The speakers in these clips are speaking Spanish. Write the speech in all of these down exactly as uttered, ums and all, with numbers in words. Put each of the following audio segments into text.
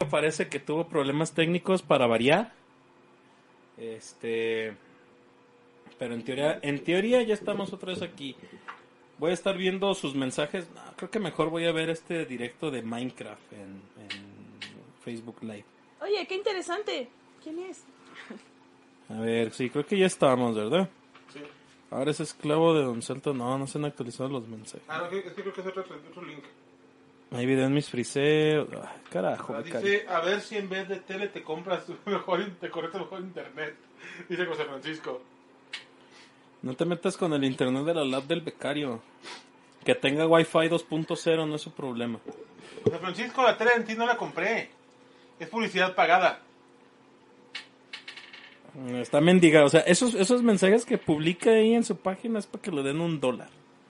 Parece que tuvo problemas técnicos para variar. Este, pero en teoría, en teoría ya estamos otra vez aquí. Voy a estar viendo sus mensajes. No, creo que mejor voy a ver este directo de Minecraft en, en Facebook Live. Oye, qué interesante. ¿Quién es? A ver, sí, creo que ya estamos, ¿verdad? Sí. Ahora es esclavo de Don Celto. No, no se han actualizado los mensajes. Ah, no, es que creo que es otro, otro link. Hay video en mis friseos. Ay, carajo, Ah, becario. dice, a ver si en vez de tele te compras mejor, te conectas mejor internet. Dice José Francisco. No te metas con el internet de la lab del becario. Que tenga Wi-Fi dos punto cero no es su problema. José Francisco, la tele en ti no la compré. Es publicidad pagada. Está mendigado. O sea, esos, esos mensajes que publica ahí en su página es para que le den un dólar.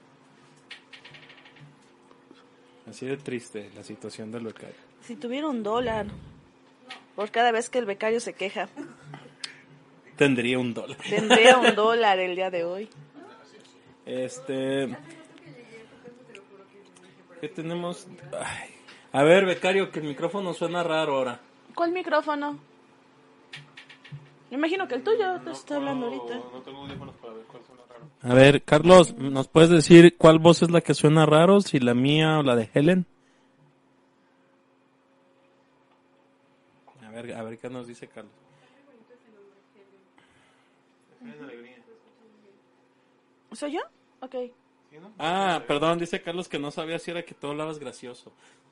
Así de triste la situación del becario. Si tuviera un dólar por cada vez que el becario se queja, Tendría un dólar. tendría un dólar el día de hoy. Este... ¿Qué tenemos? Ay. A ver, becario, que el micrófono suena raro ahora. ¿Cuál micrófono? Me imagino que el tuyo te No está hablando puedo- ahorita. No tengo audífonos para ver cuál suena raro. A ver, Carlos, ¿nos puedes decir cuál voz es la que suena raro? Si la mía o la de Helen. A ver, a ver qué nos dice Carlos. Es una alegría. ¿Soy yo? Ok. ¿Sí, no? Ah, perdón, dice Carlos que no sabía si era que tú hablabas gracioso.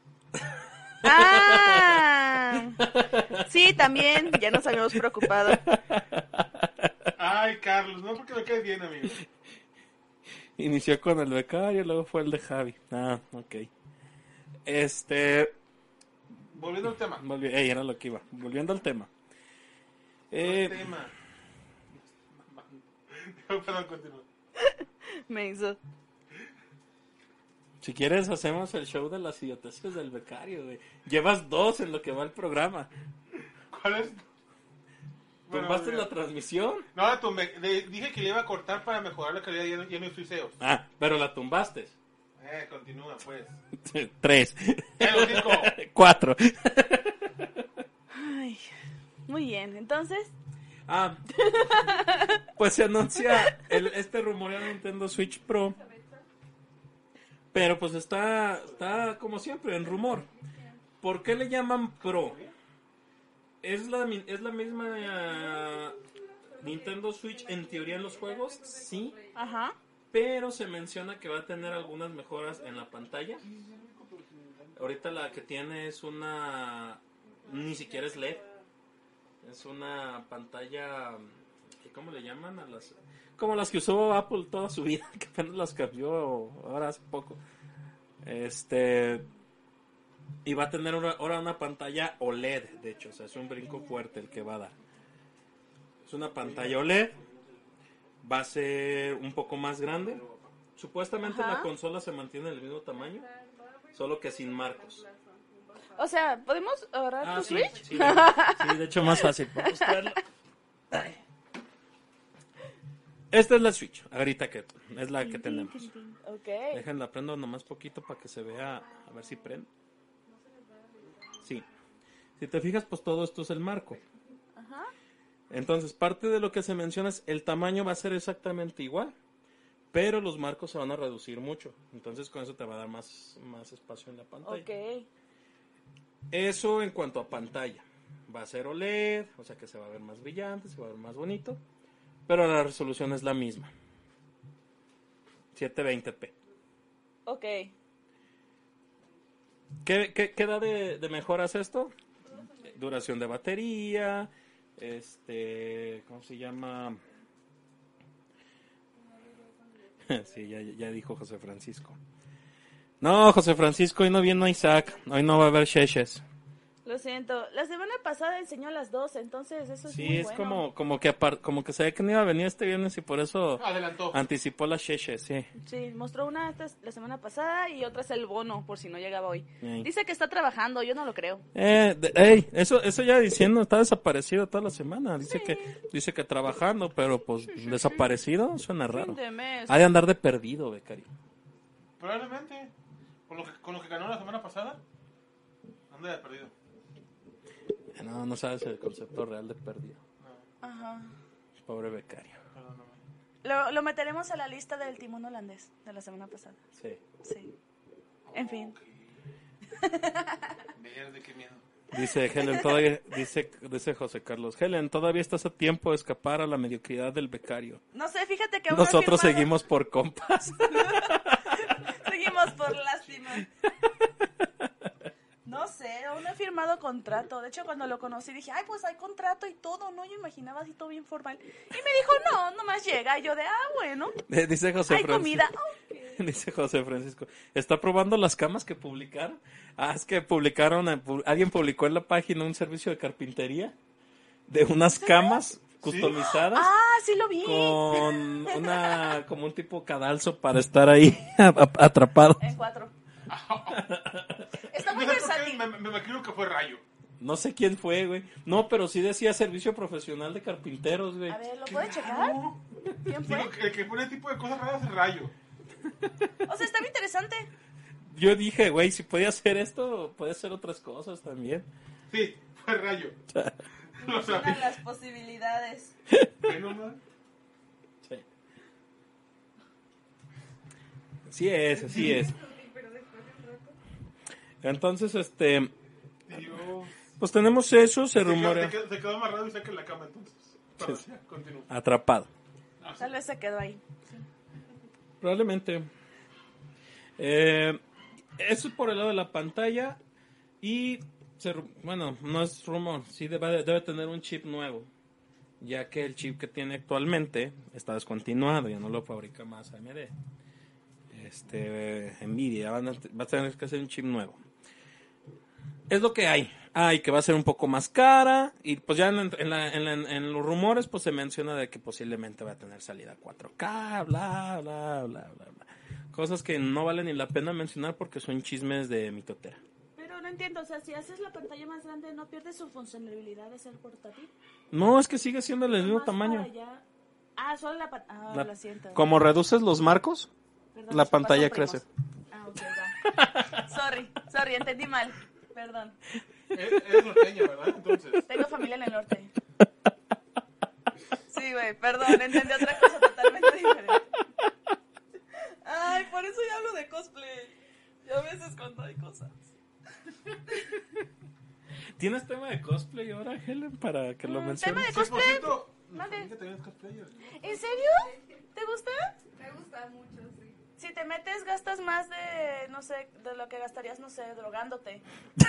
¡Ah! Sí, también. Ya nos habíamos preocupado. Ay, Carlos, no porque me caes bien, amigo. Inició con el becario, luego fue el de Javi. Ah, ok. Este... Volviendo al tema. Volvi- Ey, era lo que iba. Volviendo al tema. Eh, El tema. Perdón, continúa. Me hizo. si quieres hacemos el show de las idioteces del becario, güey. Llevas dos en lo que va el programa. ¿Cuál es? Bueno, ¿Tumbaste ya. la transmisión? No, la tumbé. Le dije que le iba a cortar para mejorar la calidad y ya no, ya no hay friseos. Ah, pero la tumbaste. Eh, continúa, pues. Tres. ¡Eh, los cinco! Cuatro. Ay, muy bien. Entonces, Ah, pues se anuncia el, este rumoreado Nintendo Switch Pro. Pero pues está, está como siempre en rumor. ¿Por qué le llaman Pro? ¿Es la, mi- es la misma eh, Nintendo Switch en teoría en los juegos? Sí. ajá. Pero se menciona que va a tener algunas mejoras en la pantalla. Ahorita la que tiene es una... Ni siquiera es L E D. Es una pantalla... ¿Cómo le llaman? A las... Como las que usó Apple toda su vida. Que apenas las cambió ahora hace poco. Este... Y va a tener una- ahora una pantalla O L E D. De hecho, o sea, es un brinco fuerte el que va a dar. Es una pantalla O L E D. Va a ser un poco más grande. Supuestamente Ajá. la consola se mantiene del mismo tamaño, solo que sin marcos. O sea, ¿podemos agarrar Ah, tu sí, Switch? sí, de, sí, de hecho más fácil. Vamos a traerla. Ay. Esta es la Switch, ahorita que es la que tenemos. Ok. Déjenla prendo nomás poquito para que se vea, a ver si prende. Sí. Si te fijas, pues todo esto es el marco. Ajá. Entonces, parte de lo que se menciona es el tamaño va a ser exactamente igual, pero los marcos se van a reducir mucho. Entonces, con eso te va a dar más, más espacio en la pantalla. Ok. Eso en cuanto a pantalla. Va a ser O L E D, o sea que se va a ver más brillante, se va a ver más bonito, pero la resolución es la misma. setecientos veinte p. Ok. ¿Qué, qué, qué da de, de mejoras esto? Duración de batería, este, ¿cómo se llama? Sí, ya, ya dijo José Francisco. No, José Francisco, hoy no viene Isaac, hoy no va a haber Sheshes. Lo siento. La semana pasada enseñó a las dos, entonces eso es Sí, muy es bueno. como, como que apar- como que sabía que no iba a venir este viernes y por eso Adelantó. anticipó las Sheshes, sí. Sí, mostró una esta- la semana pasada y otra es el bono, por si no llegaba hoy. Ey. Dice que está trabajando, yo no lo creo. Eh, de- ey, eso, eso ya diciendo, está desaparecido toda la semana. Dice que, dice que trabajando, pero pues desaparecido suena raro. Fin de mes. Ha de andar de perdido, becario. Probablemente. Con lo, que, con lo que ganó la semana pasada. Anda de perdido. No, no sabes el concepto real de perdido. Ajá. Pobre becario. Perdóname. Lo, lo meteremos a la lista del timón holandés de la semana pasada. Sí. Sí. En fin. Verde, qué miedo. Dice Helen, todavía, dice, dice José Carlos, Helen, todavía estás a tiempo de escapar a la mediocridad del becario. No sé, fíjate que aún no he Nosotros firmado. seguimos por compas. Seguimos por lástima. No sé, aún no he firmado contrato. De hecho, cuando lo conocí dije, ay, pues hay contrato y todo, ¿no? Yo imaginaba así todo bien formal. Y me dijo, no, nomás llega. Y yo de, ah, bueno. Eh, Dice José Hay Francisco. comida. Dice José Francisco. ¿Está probando las camas que publicaron? Ah, es que publicaron, eh, pu- alguien publicó en la página un servicio de carpintería de unas camas customizadas Ah, sí lo vi. con una, como un tipo cadalso para estar ahí atrapado. En cuatro. Está muy No sé por qué, versátil. me, me imagino que fue Rayo. No sé quién fue, güey. No, pero sí decía servicio profesional de carpinteros, güey. A ver, ¿lo puede checar? ¿Quién fue? Digo, que el que pone ese tipo de cosas raras es Rayo. O sea, está muy interesante. Yo dije, güey, si podía hacer esto, puede hacer otras cosas también. Sí, fue Rayo. Lo Imaginan sabía. las posibilidades. ¿Qué nomás? Sí. Sí es, así es. Entonces, este, Dios. pues tenemos eso, se Se quedó, rumorea. se quedó- se quedó amarrado y saca en la cama entonces. Pero Sí, sí. ya, continúa. Atrapado. Ah, sí. Tal vez se quedó ahí. Probablemente. Eh, eso es por el lado de la pantalla. Y, se ru- bueno, no es rumor, sí debe, debe tener un chip nuevo. Ya que el chip que tiene actualmente está descontinuado, ya no lo fabrica más A M D. Este, Nvidia, van a- va a tener que hacer un chip nuevo. Es lo que hay. Hay que va a ser un poco más cara. Y pues ya en, en la- en la- en los rumores pues se menciona de que posiblemente va a tener salida cuatro K, bla, bla, bla, bla, bla. Cosas que no vale ni la pena mencionar porque son chismes de mitotera. Pero no entiendo, o sea, si haces la pantalla más grande, ¿no pierde su funcionalidad de ser portátil? No, es que sigue siendo del mismo Más tamaño. para allá. Ah, solo la pantalla. Ah, La- lo siento. como reduces los marcos, Perdón, la mis papás pantalla son primos. crece. Ah, ok, va. Sorry, sorry, entendí mal. Perdón. E- Eres norteña, ¿verdad? Entonces. Tengo familia en el norte. Sí, güey, perdón, entendí otra cosa totalmente diferente. Ay, por eso ya hablo de cosplay. Yo a veces cuando hay cosas. ¿Tienes tema de cosplay ahora, Helen, para que lo Mm, menciones? tema de Sí, por cosplay. cierto, Mande. nos que tenías cosplayer. ¿En serio? ¿Te gusta? Me gusta mucho, sí. Si te metes, gastas más de, no sé, de lo que gastarías, no sé, drogándote.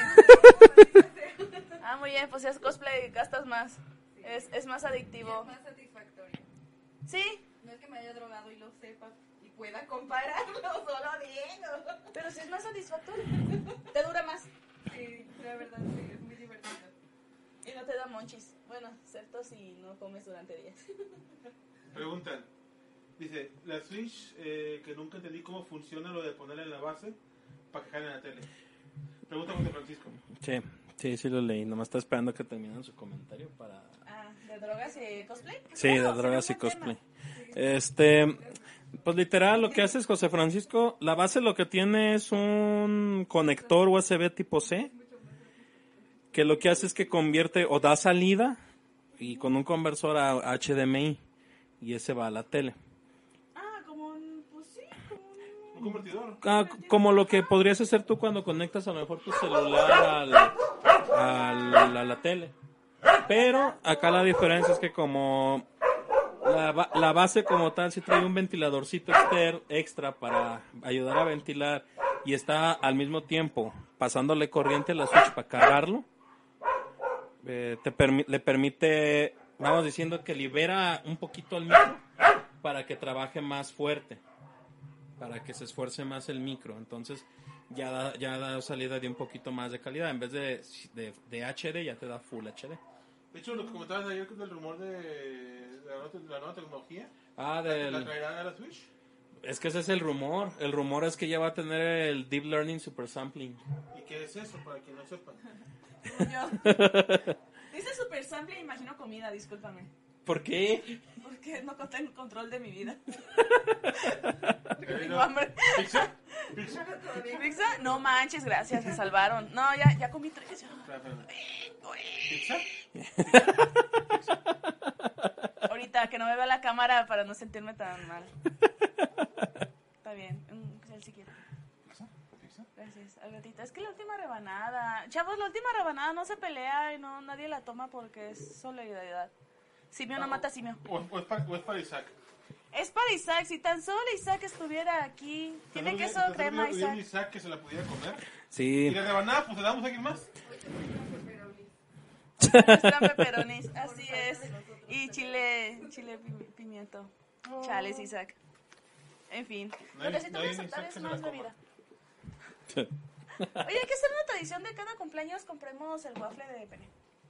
Ah, muy bien, pues si es cosplay, gastas más. Es, es más Y es adictivo. más satisfactorio. Sí, No es que me haya drogado y lo sepa y pueda compararlo, solo digo. pero si es más satisfactorio. Te dura más. Sí, la verdad sí, es muy divertido. Y no te da monchis. Bueno, excepto si no comes durante días. Preguntan. Dice, la Switch, eh, que nunca entendí cómo funciona lo de ponerla en la base para que jale en la tele. Pregunta José Francisco. Sí, sí, sí lo leí. Nomás está esperando que terminen su comentario para... Ah, ¿de drogas y cosplay? Sí, de Claro, drogas y será un buen cosplay. tema. Este, pues literal lo que hace es José Francisco, la base lo que tiene es un conector U S B tipo C, que lo que hace es que convierte o da salida y con un conversor a H D M I y ese va a la tele. Ah, como un, pues sí, como un... Un convertidor. Ah, como lo que podrías hacer tú cuando conectas a lo mejor tu celular al, al- a la tele. Pero acá la diferencia es que como la, ba- la base como tal sí trae un ventiladorcito exter, extra para ayudar a ventilar y está al mismo tiempo pasándole corriente a la Switch para cargarlo, eh, te permi- le permite, vamos diciendo que libera un poquito el micro para que trabaje más fuerte, para que se esfuerce más el micro. Entonces ya da, ya da salida de un poquito más de calidad. En vez de, de, de H D ya te da Full H D. De hecho, lo que comentabas ayer del rumor de la nueva, la nueva tecnología, Ah, ¿la del, traerán a la Switch? es que ese es el rumor. El rumor es que ya va a tener el Deep Learning Super Sampling. ¿Y qué es eso? Para quien no sepa. Yo. Dice super sample, imagino comida, discúlpame. ¿Por qué? Porque no tengo control de mi vida. Tengo Tengo hambre. ¿Pizza? ¿Pizza? ¿Pizza? no manches, gracias, me salvaron. No, ya, ya comí tres. ya. ¿Pizza? Ahorita, que no me vea la cámara para no sentirme tan mal. Está bien, mm, el siguiente. ¿Pizza? ¿Pizza? Gracias, Albertita. Es que la última rebanada, chavos, la última rebanada no se pelea y no nadie la toma porque es solidaridad. Simio no mata simio. ¿O, o es para, o es para Isaac? Es para Isaac, si tan solo Isaac estuviera aquí. Tiene ¿Te queso, acuerdas de- crema, te acuerdas de un Isaac. Isaac que se la pudiera comer? Sí. Y la rebanada, pues le damos a alguien más. Están peperonis, así es. Y chile, chile pi- pimiento. Chales, Isaac. En fin. No Lo hay- que sí te no voy a hay aceptar Isaac es que se más la bebida. Oye, hay que hacer una tradición de cada cumpleaños compremos el waffle de pene.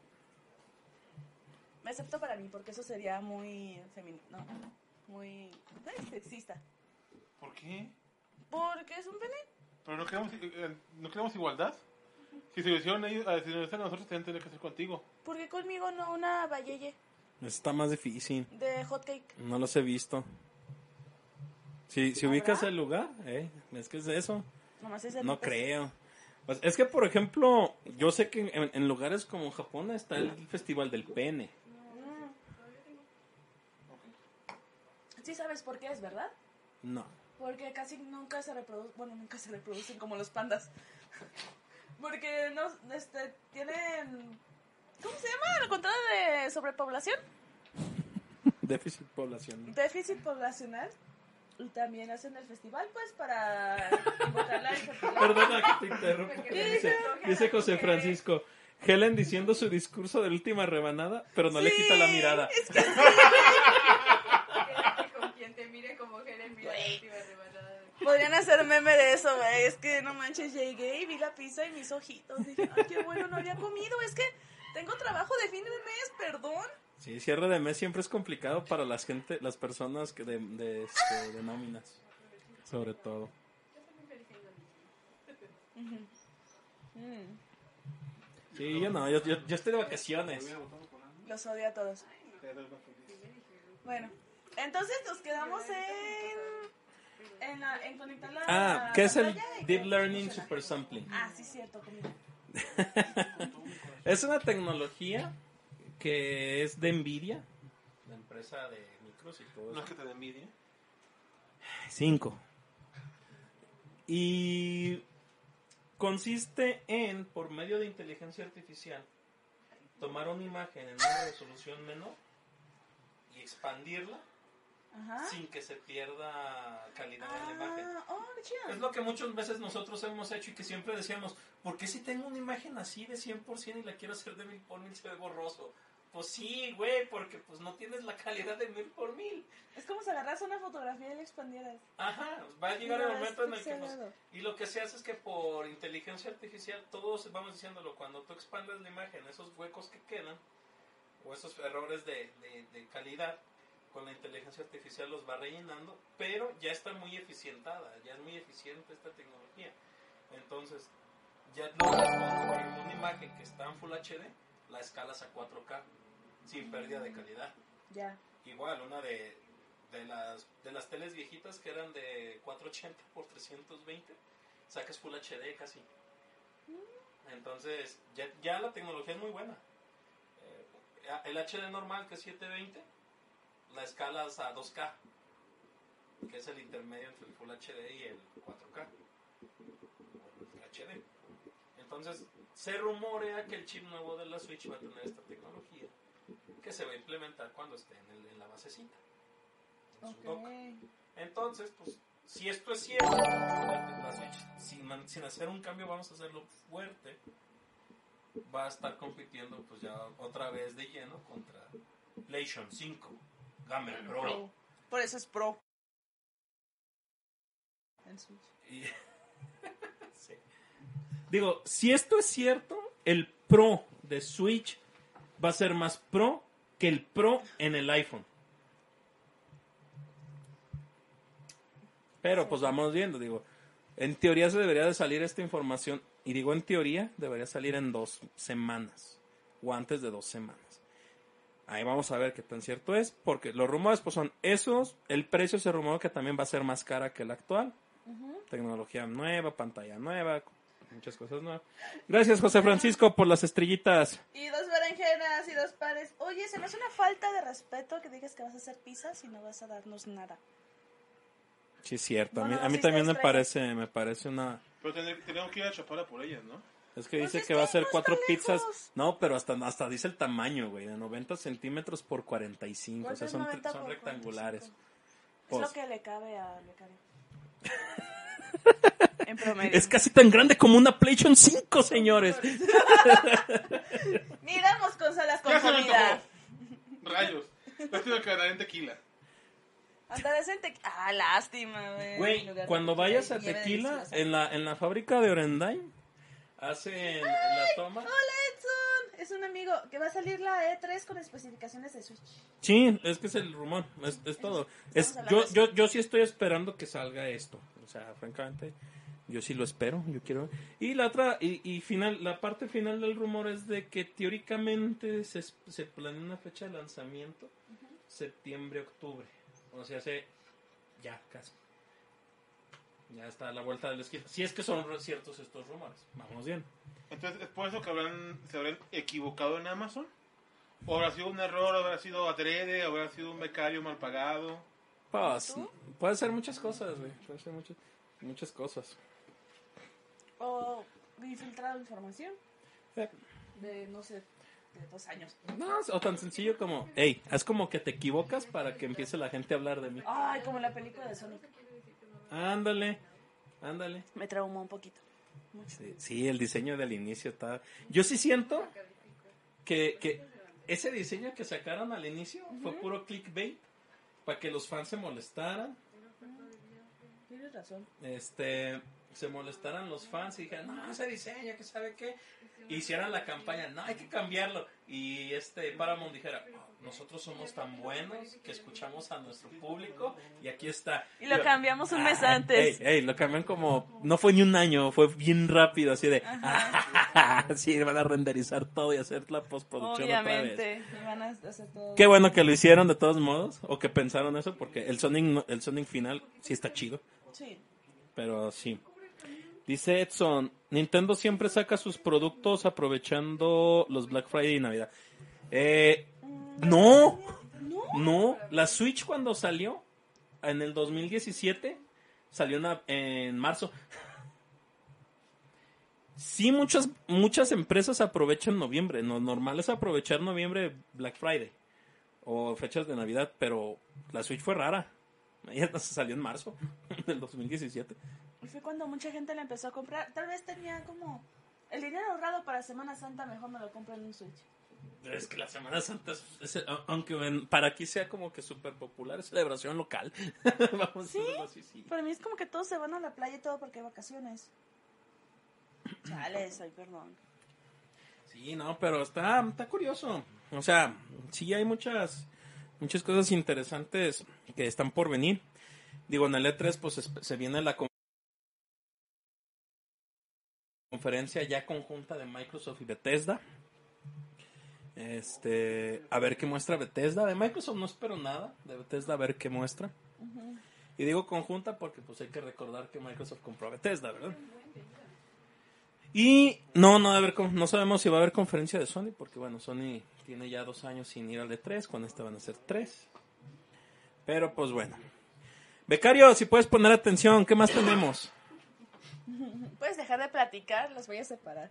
Excepto para mí, porque eso sería muy femenino, no, muy ay, sexista. ¿Por qué? Porque es un pene. Pero no queremos, eh, no queremos igualdad. Si se lo hicieron ellos, eh, si nos lo hicieron a nosotros, también tendría que ser contigo. Porque conmigo no una valleye Está más difícil. de hot cake. No los he visto. Si, si ubicas el lugar, eh, es que es eso. Nomás es de No topes. creo. Pues es que, por ejemplo, yo sé que en, en lugares como Japón está el Festival del Pene. Sí sabes por qué es, ¿verdad? No. Porque casi nunca se reproducen, bueno, nunca se reproducen como los pandas. Porque no, este, tienen, ¿cómo se llama? ¿La control de sobrepoblación? Déficit poblacional. Déficit poblacional. Y también hacen el festival, pues, para invocar la infertilidad. Perdona que te interrumpa. pero Dice, dice José Francisco. Helen diciendo su discurso de última rebanada, pero no le Sí, quita la mirada. es que Con quien te mire como Helen mira la última rebanada. podrían hacer meme de eso, güey. Es que no manches, llegué y vi la pizza y mis ojitos. Dije, ay, qué bueno, no había comido. Es que tengo trabajo de fin de mes, perdón. Sí, cierre de mes siempre es complicado para las gente, las personas que de, de, este, de nóminas, sobre todo. Mm, Sí, yo no, yo, yo, yo estoy de vacaciones. los odio a todos. Bueno, entonces nos quedamos en, en, la, en conectar la Ah, ¿qué es el pantalla y Deep que- Learning Super Sampling? Ah, sí, cierto, comida. Es una tecnología que es de Nvidia, la empresa de micros y todo No es eso. que te dé envidia. Cinco. Y consiste en, por medio de inteligencia artificial, tomar una imagen en una resolución menor y expandirla Ajá. sin que se pierda calidad en la imagen. Ah, oh, qué chido. Es lo que muchas veces nosotros hemos hecho y que siempre decíamos, ¿por qué si tengo una imagen así de cien por ciento y la quiero hacer de mil por mil se ve borroso? Pues sí, güey, porque pues no tienes la calidad de mil por mil. Es como si agarras una fotografía y la expandieras. Ajá, va a llegar No, el momento es en el que pues, pixelado. y lo que se hace es que por inteligencia artificial, todos vamos diciéndolo, cuando tú expandes la imagen, esos huecos que quedan, o esos errores de, de, de calidad, con la inteligencia artificial los va rellenando, pero ya está muy eficientada, ya es muy eficiente esta tecnología. Entonces, ya logras con por ejemplo, una imagen que está en Full H D, la escalas a cuatro K, sin pérdida de calidad. Ya. Igual, una de, de, las, de las teles viejitas que eran de cuatrocientos ochenta por trescientos veinte, sacas Full H D casi. Entonces, ya, ya la tecnología es muy buena. Eh, el H D normal, que es setecientos veinte, la escalas a dos K, que es el intermedio entre el Full H D y el cuatro K. El H D. Entonces, se rumorea que el chip nuevo de la Switch va a tener esta tecnología, que se va a implementar cuando esté en, el, en la basecita, en su dock. Entonces, pues, si esto es cierto, la Switch, sin, man- sin hacer un cambio, vamos a hacerlo fuerte, va a estar compitiendo, pues ya otra vez de lleno contra PlayStation cinco, Gamer Pro. Por eso es pro. En Switch. Y- sí. Digo, si esto es cierto, el Pro de Switch va a ser más Pro que el Pro en el iPhone. Pero pues vamos viendo, digo, en teoría se debería de salir esta información, y digo en teoría, debería salir en dos semanas, o antes de dos semanas. Ahí vamos a ver qué tan cierto es, porque los rumores pues son esos, el precio se rumora que también va a ser más cara que el actual, Ujú. Tecnología nueva, pantalla nueva, muchas cosas nuevas. Gracias, José Francisco, por las estrellitas. Y dos berenjenas y dos panes. Oye, se me hace una falta de respeto que digas que vas a hacer pizzas y no vas a darnos nada. Sí, es cierto. A mí, Bueno, a mí sí también está me extraño. parece, me parece una... Pero tener- tenemos que ir a Chapala por ellas, ¿no? Es que Pues dice es que que va a ser no está cuatro pizzas. lejos. No, pero hasta, hasta dice el tamaño, güey, de noventa centímetros por cuarenta y cinco. O ¿Cuánto sea, es son, noventa son por rectangulares. cuarenta y cinco? Es Pues, lo que le cabe a becario. En promedio. es casi tan grande como una PlayStation cinco, señores. Miramos consolas con Ya se me comida. antojó. Rayos. Lástima que ganaré en tequila. Andarás en tequila. Ah, lástima, güey. Güey, En lugar de cuando tequila, vayas a nieve Tequila, deliciosa. en la, en la fábrica de Orendain, hacen la toma. Hola, Edson. Es un amigo que va a salir la E tres con especificaciones de Switch. Sí, es que es el rumor, es, es todo. Es, Estamos yo, hablando de yo, yo sí estoy esperando que salga esto. O sea, francamente, yo sí lo espero, yo quiero. Y la otra, y, y final, la parte final del rumor es de que teóricamente se, se planea una fecha de lanzamiento, septiembre, octubre. O sea, se, ya casi. Ya está a la vuelta de la esquina. Si es que son ciertos estos rumores, vamos bien. Entonces, ¿es por eso que habrán, se habrán equivocado en Amazon? ¿O habrá sido un error? ¿Habrá sido adrede? ¿Habrá sido un becario mal pagado? Pues, puede ser muchas cosas, güey. Puede ser muchas, muchas cosas. O infiltrado información Eh, de, no sé, de dos años. No, o tan sencillo como, hey, es como que te equivocas para que empiece la gente a hablar de mí. Ay, como la película de Sonic. Ándale, ándale. Me traumó un poquito. Mucho. Sí, sí, el diseño del inicio está... Yo sí siento que, que ese diseño que sacaron al inicio fue puro clickbait para que los fans se molestaran. Tienes razón. Este, se molestaran los fans y dijeran, no, ese diseño, que sabe qué. Hicieran la campaña, no, hay que cambiarlo. Y este Paramount dijera, "Oh, nosotros somos tan buenos que escuchamos a nuestro público y aquí está". Y lo yo, cambiamos un mes "Ah, antes. Ey, ey, lo cambian como, no fue ni un año, fue bien rápido, así de, sí, van a renderizar todo y hacer la postproducción otra vez. Obviamente. Y van a hacer todo. Qué bueno que lo hicieron de todos modos, o que pensaron eso, porque el Sonic, no- el Sonic final sí está chido. Sí. Pero sí. Dice Edson, Nintendo siempre saca sus productos aprovechando los Black Friday y Navidad. Eh, no, no. La Switch cuando salió, en el dos mil diecisiete, salió en, en marzo. Sí, muchas, muchas empresas aprovechan noviembre. Lo normal es aprovechar noviembre Black Friday o fechas de Navidad, pero la Switch fue rara. Ella salió en marzo del dos mil diecisiete. Y fue cuando mucha gente la empezó a comprar. Tal vez tenía como el dinero ahorrado para Semana Santa, mejor me lo compro en un Switch. Es que la Semana Santa, es, es- aunque en- para aquí sea como que súper popular, es celebración local. Vamos ¿Sí? a decirlo así, sí. Para mí es como que todos se van a la playa y todo porque hay vacaciones. Chales, ay, perdón. Sí, no, pero está, está curioso. O sea, sí hay muchas, muchas cosas interesantes que están por venir. Digo, en el E tres pues es- se viene la con- conferencia ya conjunta de Microsoft y Bethesda. Este, a ver qué muestra Bethesda. De Microsoft no espero nada, de Bethesda a ver qué muestra. Y digo conjunta porque pues hay que recordar que Microsoft compró a Bethesda, ¿verdad? Y no, no, va a haber, con- no sabemos si va a haber conferencia de Sony, porque bueno, Sony tiene ya dos años sin ir al E tres, con esta van a ser tres. Pero pues bueno. Becario, si puedes poner atención, ¿qué más tenemos? Puedes dejar de platicar, los voy a separar.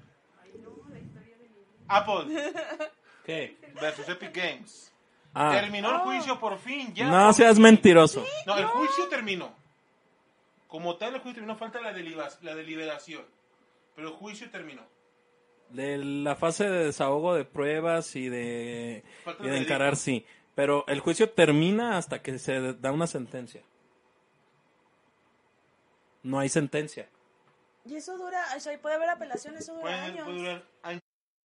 Apple ¿Qué? versus Epic Games. Ah, Terminó el juicio por fin, ya. no por seas fin. mentiroso. No, el juicio terminó. Como tal, el juicio terminó, falta la, deliba- la deliberación. Pero el juicio terminó. De la fase de desahogo de pruebas y de, Falta y el de encarar, veredicto. sí. Pero el juicio termina hasta que se da una sentencia. No hay sentencia. Y eso dura, o sea, puede haber apelación, eso dura Puede, años. puede durar años,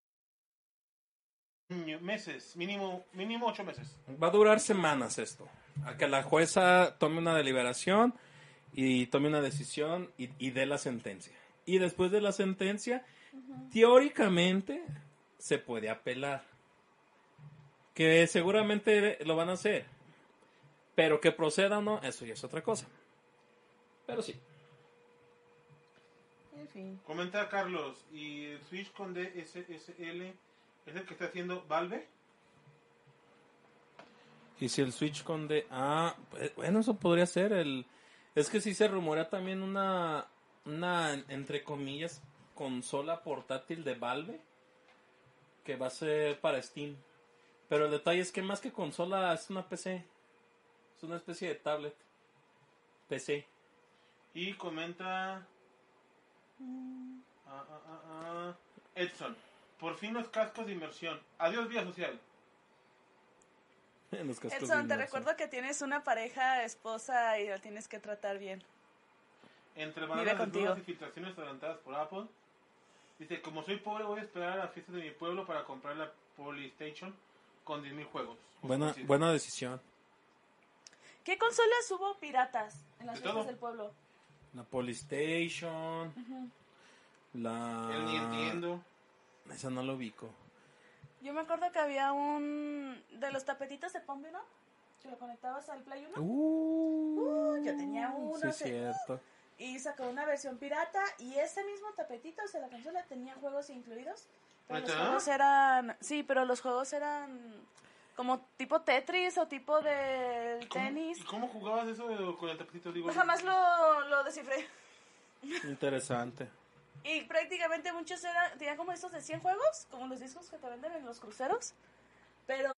meses, mínimo, mínimo ocho meses. Va a durar semanas esto. A que la jueza tome una deliberación y tome una decisión y, y dé la sentencia. Y después de la sentencia, teóricamente se puede apelar. Que seguramente lo van a hacer. Pero que proceda o no, eso ya es otra cosa. Pero sí. En fin. Comenta Carlos, ¿y el Switch con D S S L es el que está haciendo Valve? Y si el Switch con D... Ah, pues, bueno, eso podría ser el... Es que sí se rumorea también una, una, entre comillas, consola portátil de Valve que va a ser para Steam. Pero el detalle es que más que consola es una P C. Es una especie de tablet. P C. Y comenta... Ah, ah, ah, ah. Edson, por fin los cascos de inmersión. Adiós, vida social. En los cascos de Edson, te inmersión. recuerdo que tienes una pareja, esposa y la tienes que tratar bien. Entre Vive bananas contigo. desnudas y filtraciones adelantadas por Apple. Dice, como soy pobre voy a esperar a la fiesta de mi pueblo para comprar la PlayStation con diez mil juegos. Buena, Sí. buena decisión. ¿Qué consolas hubo piratas en las De fiestas todo. del pueblo? La PlayStation. La... El Nintendo. Esa no lo ubico. Yo me acuerdo que había un... de los tapetitos de Pombi, ¿no? Que lo conectabas al Play uno. Uh, Uh, yo tenía uno, Sí, sí. cierto. Y sacó una versión pirata y ese mismo tapetito, o sea, la consola tenía juegos incluidos. Pero los ¿Neta? juegos eran... Sí, pero los juegos eran como tipo Tetris o tipo de ¿Cómo- tenis. ¿Y cómo jugabas eso con el tapetito? Digo, Jamás lo, lo descifré. Interesante. Y prácticamente muchos eran, tenían como estos de cien juegos, como los discos que te venden en los cruceros. Pero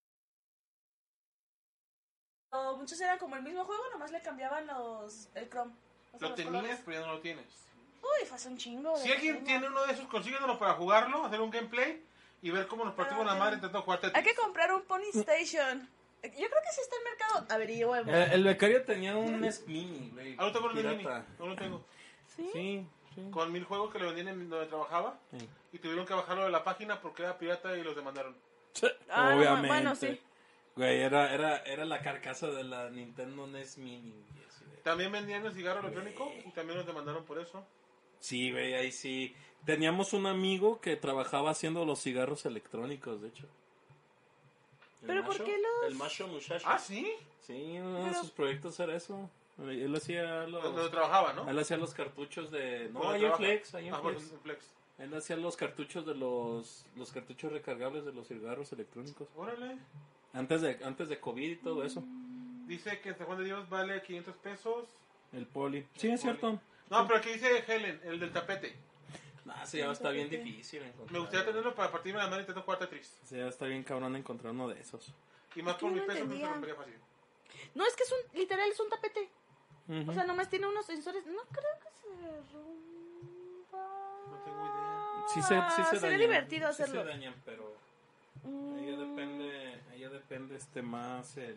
o muchos eran como el mismo juego, nomás le cambiaban los el Chrome. O sea, lo los tenías, colores. pero ya no lo tienes. Uy, fue hace un chingo. de Si alguien tiempo. tiene uno de esos, consíguenos para jugarlo, hacer un gameplay y ver cómo nos partimos la Ah, madre intentando jugar Tetris. Hay que comprar un Pony Station. Yo creo que sí está en mercado. Averiguemos. El, el becario tenía un N E S Mini, güey. Ahora tengo el mini, pirata. no lo tengo. ¿Sí? Sí, sí. Con mil juegos que le vendían en donde trabajaba Sí. y tuvieron que bajarlo de la página porque era pirata y los demandaron. Ah, no, Obviamente. bueno, sí. Güey, era, era, era la carcasa de la Nintendo N E S Mini. güey, así de- También vendían el cigarro electrónico y también los demandaron por eso. Sí, güey, ahí sí. Teníamos un amigo que trabajaba haciendo los cigarros electrónicos, de hecho. ¿El ¿Pero por macho? qué los- El macho muchacho. Ah, sí. Sí, uno de Pero- sus proyectos era eso. Él hacía los... Donde trabajaba, ¿no? Él hacía los cartuchos de... No, ¿Dónde ahí en trabaja? Flex, ahí en Ah, bueno, Flex. en Flex. Él hacía los cartuchos de los... Los cartuchos recargables de los cigarros electrónicos. Órale. Antes de, antes de COVID y todo eso. Dice que en San Juan de Dios vale quinientos pesos. El poli. Sí, es cierto. No, pero aquí dice Helen, el del tapete. Nah, sí, ya está bien difícil encontrar. Me gustaría tenerlo para partirme la madre intentando jugar Tetris. Sí, ya está bien cabrón encontrar uno de esos. Y más Es que por yo mi no peso, me se entendía. rompería fácil. No, es que es un, literal, es un tapete. Ujú. O sea, nomás tiene unos sensores. No creo que se rompa. No tengo idea. Sí se, sí se Sería dañan, divertido sí hacerlo. se dañan, pero Mm. ahí ya depende, ahí ya depende este más el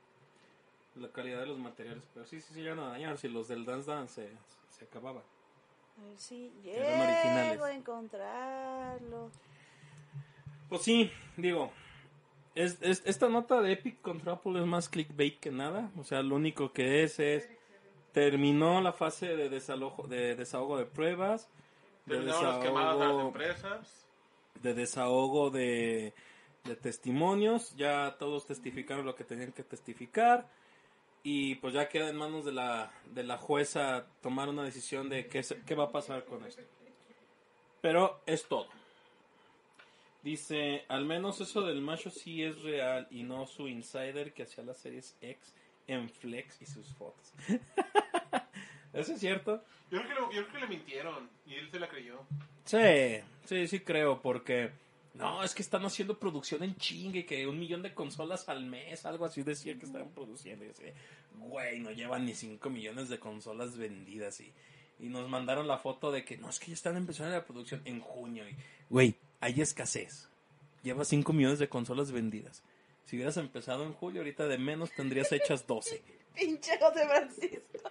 la calidad de los materiales, pero sí, sí se llegan a dañar, si los del Dance Dance se, se acababa. A ver si Eran originales. llego a encontrarlo. Pues sí, digo, es, es- esta nota de Epic contra Apple es más clickbait que nada, o sea, lo único que es es terminó la fase de desalojo, de desahogo de pruebas, de Terminaron las quemadas a las desahogo, empresas. de desahogo de, de testimonios, ya todos testificaron lo que tenían que testificar y pues ya queda en manos de la, de la jueza tomar una decisión de qué, se- qué va a pasar con esto. Pero es todo. Dice, al menos eso del macho sí es real y no su insider que hacía las series X en Flex y sus fotos. ¿Eso es cierto? Yo creo, que lo- yo creo que le mintieron y él se la creyó. Sí, sí, sí creo, porque no, es que están haciendo producción en chingue, que un millón de consolas al mes, algo así decía que estaban produciendo. Y así, güey, no llevan ni cinco millones de consolas vendidas y, y nos mandaron la foto de que no, es que ya están empezando la producción en junio. Y, güey, hay escasez. Lleva cinco millones de consolas vendidas. Si hubieras empezado en julio, ahorita de menos tendrías hechas doce. Pinche José Francisco.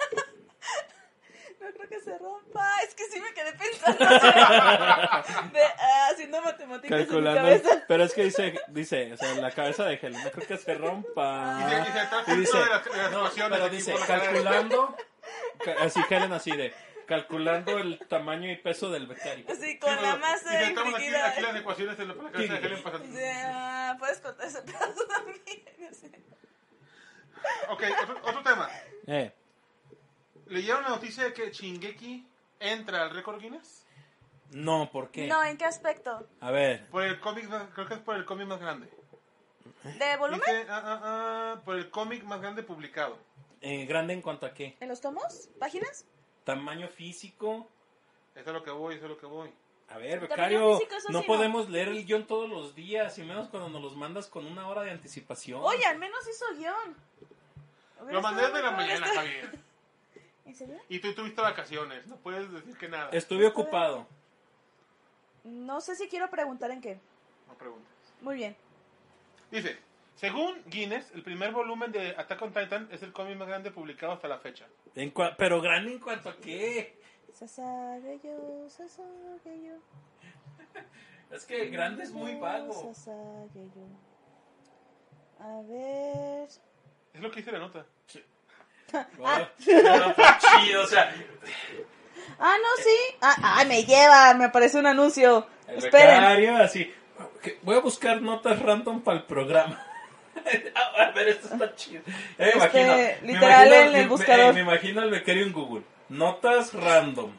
No creo que se rompa. Es que sí me quedé pensando. De, ah, haciendo matemáticas en mi Calculando, cabeza. pero es que dice, dice, o sea, la cabeza de Helen, no creo que se rompa. Y se, y se está Y dice, de las, de las no, ecuaciones pero aquí dice, por la cara de- calculando, ca- así Helen así de, calculando el tamaño y peso del becario. Así Sí, con pero- la masa y sentamos aquí, infligida. aquí las ecuaciones en la, por la cabeza de Helen pasando. Dice, ah, puedes contar ese pedazo también. No sé. Ok, otro, otro tema. Eh, ¿Leyeron la noticia de que Shingeki entra al récord Guinness? No, ¿por qué? No, ¿en qué aspecto? A ver, Por el cómic, más- creo que es por el cómic más grande. ¿De volumen? Dice, ah, ah, ah, por el cómic más grande publicado. eh, ¿grande en cuanto a qué? ¿En los tomos? ¿Páginas? ¿Tamaño físico? Eso es lo que voy, eso es lo que voy. A ver, Tamaño becario, físico, eso no sí, no. podemos leer el guión todos los días, y menos cuando nos los mandas con una hora de anticipación. Oye, al menos hizo guión. Hubiera Lo mandé estado desde la mejor mañana, este- Javier. ¿En serio? Y tú tuviste vacaciones, no puedes decir que nada. Estuve ocupado. No sé si quiero preguntar en qué. No preguntes. Muy bien. Dice, según Guinness, el primer volumen de Attack on Titan es el cómic más grande publicado hasta la fecha. En cua- pero grande en cuanto a qué. Sasageyo, Sasageyo. Es que grande es muy vago. Sasageyo. A ver. Es lo que dice la nota. Oh, pero pues chido, o sea, Ah, no, sí. Ah, ah, me lleva, me aparece un anuncio. el Esperen. becario así. que Voy a buscar notas random para el programa. A ver, esto está chido. Ya me Este, imagino. me literal imagino- en el me- buscador. Me, imagino al becario en Google. Notas random.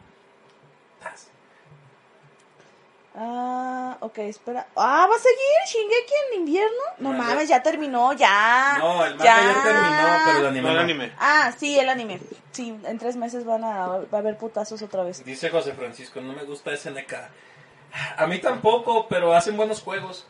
Ah, ok, espera. Ah, ¿va a seguir Shingeki en invierno? No Mande. mames, ya terminó, ya. No, el manga ya terminó, pero el anime No, el no. anime. Ah, sí, el anime. Sí, en tres meses van a, va a haber putazos otra vez. Dice José Francisco, no me gusta S N K. A mí tampoco, pero hacen buenos juegos.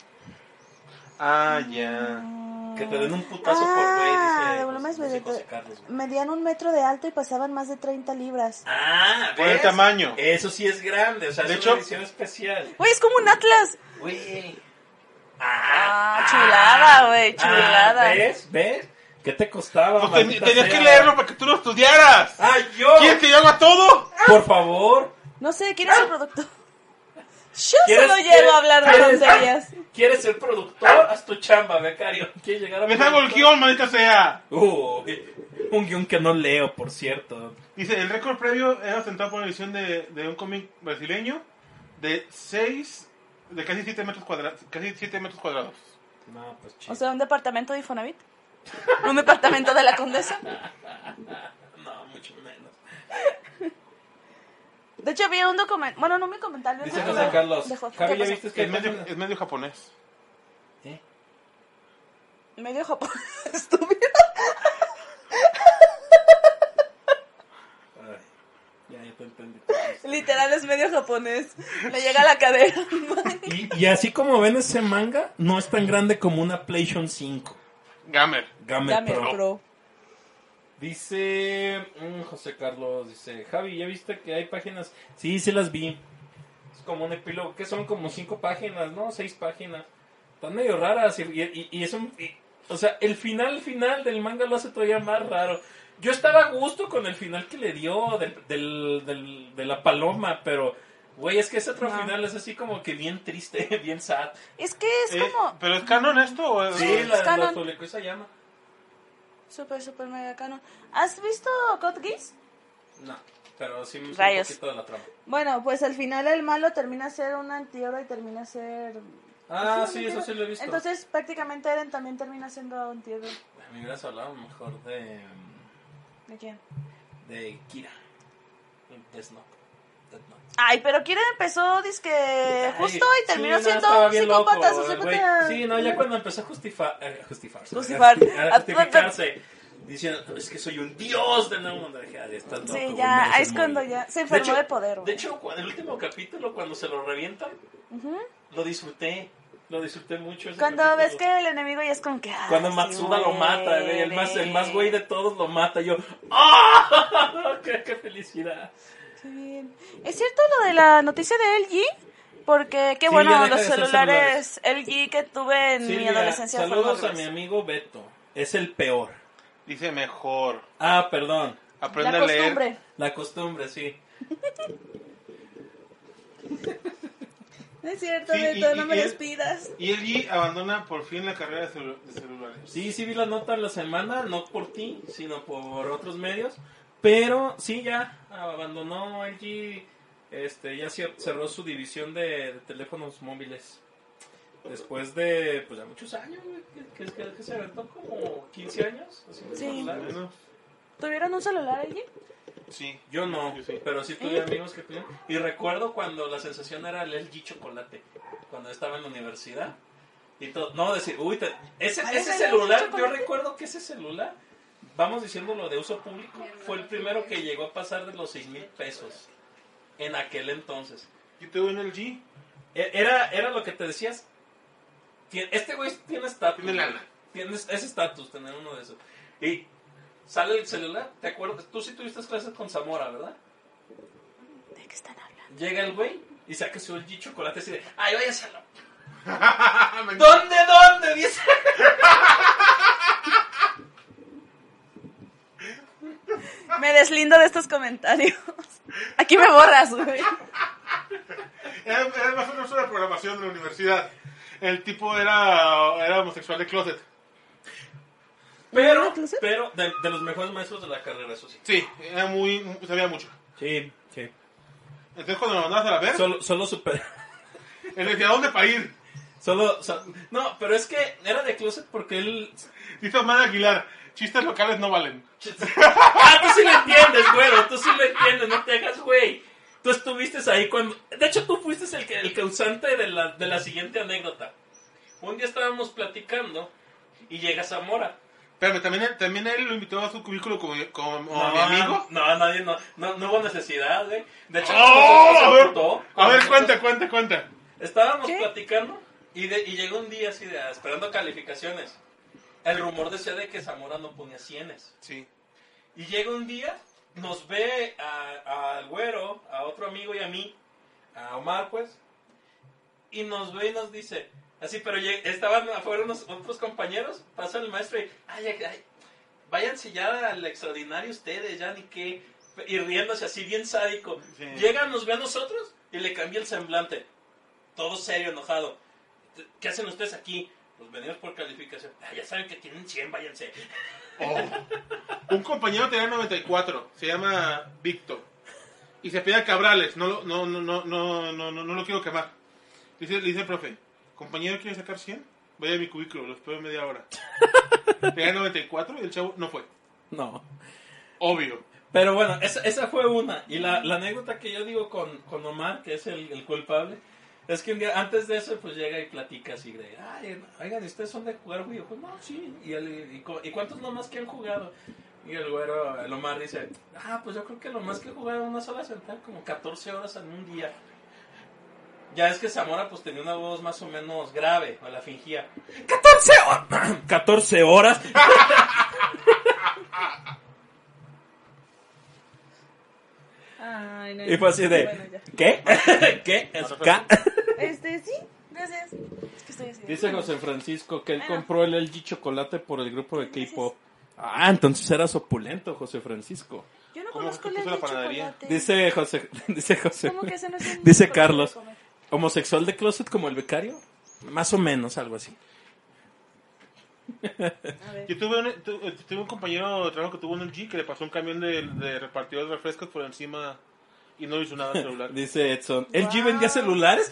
Ah, ya. Que te den un putazo por güey, Ah, dice, de volumen dice de- José Carlos. güey. medían un metro de alto y pasaban más de treinta libras. Ah, Por el ¿ves? tamaño. Eso sí es grande, o sea, De es hecho- una edición especial. Güey, es como un Atlas. Güey. Ah, chulada, güey, chulada. Ah, ¿ves? ¿Ves? ¿Qué te costaba? Pues ten- maldita tenías sea? que leerlo para que tú lo estudiaras. ¡Ah, yo! ¿Quieres que yo haga todo? Por favor. No sé, ¿quién es el productor? Yo ¿Quieres- solo llego quieres- a hablar de quieres- tonterías. ¿Quieres ser productor? Haz tu chamba, becario. ¿Quieres llegar a Les hago el productor? guión, maldita sea. Uh, un guión que no leo, por cierto. Dice, el récord previo era ostentado por una edición de, de un cómic brasileño de seis, de casi siete metros cuadrados. Casi siete metros cuadrados. No, pues chido. O sea, un departamento de Infonavit. Un departamento de la Condesa. No, mucho menos. De hecho, vi un documental. Bueno, no mi comentario. Dice no, José no, Carlos. dejó- Javi, ¿qué ¿ya pasó? viste que Es medio, es medio japonés. ¿Eh? Medio japonés. Estúpido. Ay, ya, ya te entendí. Literal es medio japonés. Le llega a la cadera. Y, y así como ven ese manga, no es tan grande como una PlayStation cinco. Gamer. Gamer Dame Pro. pro. Dice mm, José Carlos, dice, Javi, ¿ya viste que hay páginas? Sí, sí las vi. Es como un epílogo, que son como cinco páginas, ¿no? Seis páginas. Están medio raras y, y, y es un... y- o sea, el final, final del manga lo hace todavía más raro. Yo estaba a gusto con el final que le dio del, del, del- de la paloma, pero, güey, es que ese otro No. final es así como que bien triste, bien sad. Es que es Eh, como ¿Pero es canon esto? O es- Sí, es la, la canon. publicó esa llama. super, super mega canon. ¿Has visto Code Geass? No, pero sí me hizo un Rayos. poquito de la trama. Bueno, pues al final el malo termina ser un antihéroe y termina ser... Ah, un sí, eso antihéroe. sí lo he visto. Entonces prácticamente Eren también termina siendo antihéroe. Me hubieras hablado mejor de, ¿De quién? de Kira. Death Note. Death Note. Ay, pero Kira empezó disque Ay, justo y sí, terminó no, siendo estaba un bien psicópata. loco, sociópata. güey. Sí, no, ya cuando empezó a justificar, eh, justificarse, Justifar. a justificarse, diciendo, es que soy un dios del nuevo mundo. Dije, "Ay, estás loco, Sí, güey, ya, mereces es cuando morir". ya se enfermó de, hecho- poder. De güey. hecho, cuando el último capítulo, cuando se lo revientan, Ujú. lo disfruté. Lo disfruté mucho. ese Cuando capítulo. ves que el enemigo ya es como que... ay, Cuando sí, Matsuda lo mata, güey, el más, el muere. más güey de todos lo mata. Yo, ¡ah! ¡Qué, qué felicidad! Qué bien. ¿Es cierto lo de la noticia de L G? Porque, qué Sí, bueno, ya deja los de hacer celulares L G que tuve en mi Silvia, adolescencia fueron saludos a mi horribles. amigo Beto. Es el peor. Dice mejor. Ah, perdón. Aprende La a leer. costumbre. La costumbre, sí. No es cierto, Sí, Beto, y- no y- me y- despidas. Y L G abandona por fin la carrera de, celu- de celulares. Sí, sí vi la nota en la semana, no por ti, sino por otros medios. Pero sí, ya abandonó L G, este, ya cier- cerró su división de, de teléfonos móviles. Después de, pues, ya muchos años, güey, que, que, que- que se aventó como quince años haciendo Sí. celulares. Menos. ¿Tuvieron un celular allí? Sí. Yo no, Yo sí. pero sí tuve amigos que tuvieron. Y recuerdo cuando la sensación era el L G chocolate, cuando estaba en la universidad. Y todo, no, decir, uy, te- ese, ¿Cuál ese era el celular, yo chocolate? recuerdo que ese celular, vamos diciéndolo de uso público, fue el primero que llegó a pasar de los seis mil pesos en aquel entonces. Yo tuve un L G. E- Era, era lo que te decías. Tien- Este güey tiene estatus. Tiene lana. Tienes ese estatus, tener uno de esos. Y sale el celular, ¿te acuerdas? Tú sí tuviste clases con Zamora, ¿verdad? ¿De qué están hablando? Llega el güey y saca su L G chocolate así de, ay, váyase a la... Me- ¿Dónde, dónde? Dice. Me deslindo de estos comentarios. Aquí me borras, güey. Era, era más o menos una programación de la universidad. El tipo era, era homosexual de closet. Pero, ¿No closet? pero, de, de los mejores maestros de la carrera, eso sí. Sí, era muy, sabía mucho. Sí, sí. Entonces cuando lo mandabas a la ver, Solo, solo super... él decía, ¿a dónde para ir? Solo, so- no, pero es que era de closet porque él... Dice Omar Aguilar, chistes locales no valen. Ah, tú sí lo entiendes, güero, tú sí lo entiendes, no te hagas güey. Tú estuviste ahí cuando... De hecho, tú fuiste el, que, el causante de la, de la siguiente anécdota. Un día estábamos platicando y llega Zamora. Espérame, ¿también, él- también él lo invitó a su cubículo como, como a mi amigo. No, nadie, no, no, no hubo necesidad, güey. De hecho, ¡Oh! se A ver, emputó. a ver, Nosotros cuenta, cuenta, cuenta. Estábamos ¿Qué? platicando y, de, y llegó un día así de ah, esperando calificaciones. El rumor decía de que Zamora no ponía cienes. Sí. Y llega un día, nos ve a- al güero, a otro amigo y a mí, a Omar pues, y nos ve y nos dice, así, pero lleg- estaban afuera unos otros compañeros, pasa el maestro y, ay, ay, ay, váyanse ya al extraordinario ustedes, ya ni qué, y riéndose así bien sádico. Sí. Llega, nos ve a nosotros y le cambia el semblante, todo serio, enojado. ¿Qué hacen ustedes aquí? Pues venimos por calificación. Ah, ya saben que tienen cien, váyanse. Oh. Un compañero tenía noventa y cuatro, se llama Víctor. Y se pide Cabrales, no, lo- no, no, no, no, no, no, no lo quiero quemar. Dice, le dice el profe, compañero, ¿quiere sacar cien? Vaya a mi cubículo, lo espero media hora. Tenía noventa y cuatro y el chavo no fue. No. Obvio. Pero bueno, esa, esa fue una. Y la, la anécdota que yo digo con, con Omar, que es el, el culpable, es que un día antes de eso, pues llega y platica así de, ay, oigan, ¿y ustedes son de jugar videojuegos? No, sí. ¿Y, el, y, cu- ¿Y cuántos nomás que han jugado? Y el güero, el Omar dice, ah, pues yo creo que lo más que he jugado en una sola sentada, como catorce horas en un día. Ya es que Zamora pues tenía una voz más o menos grave, o la fingía. ¡catorce horas! ¡catorce horas! Ay, no. Y fue así de, Bueno, ya. ¿qué? ¿Qué? ¿Es K? Este, sí, gracias. Es que estoy así. Dice José Francisco que él Bueno. compró el L G chocolate por el grupo de K-pop. Ah, entonces eras opulento, José Francisco. Yo no ¿Cómo conozco que el puso la de panadería? chocolate. Dice José, dice José. ¿Cómo que ese no es un Dice chocolate Carlos, de comer? ¿homosexual de closet como el becario? Más o menos, algo así. A ver. Yo tuve un, tu- tuve un compañero de trabajo que tuvo un L G que le pasó un camión de, de repartidor de refrescos por encima y no hizo nada al celular. Dice Edson, ¿L G Wow. vendía celulares?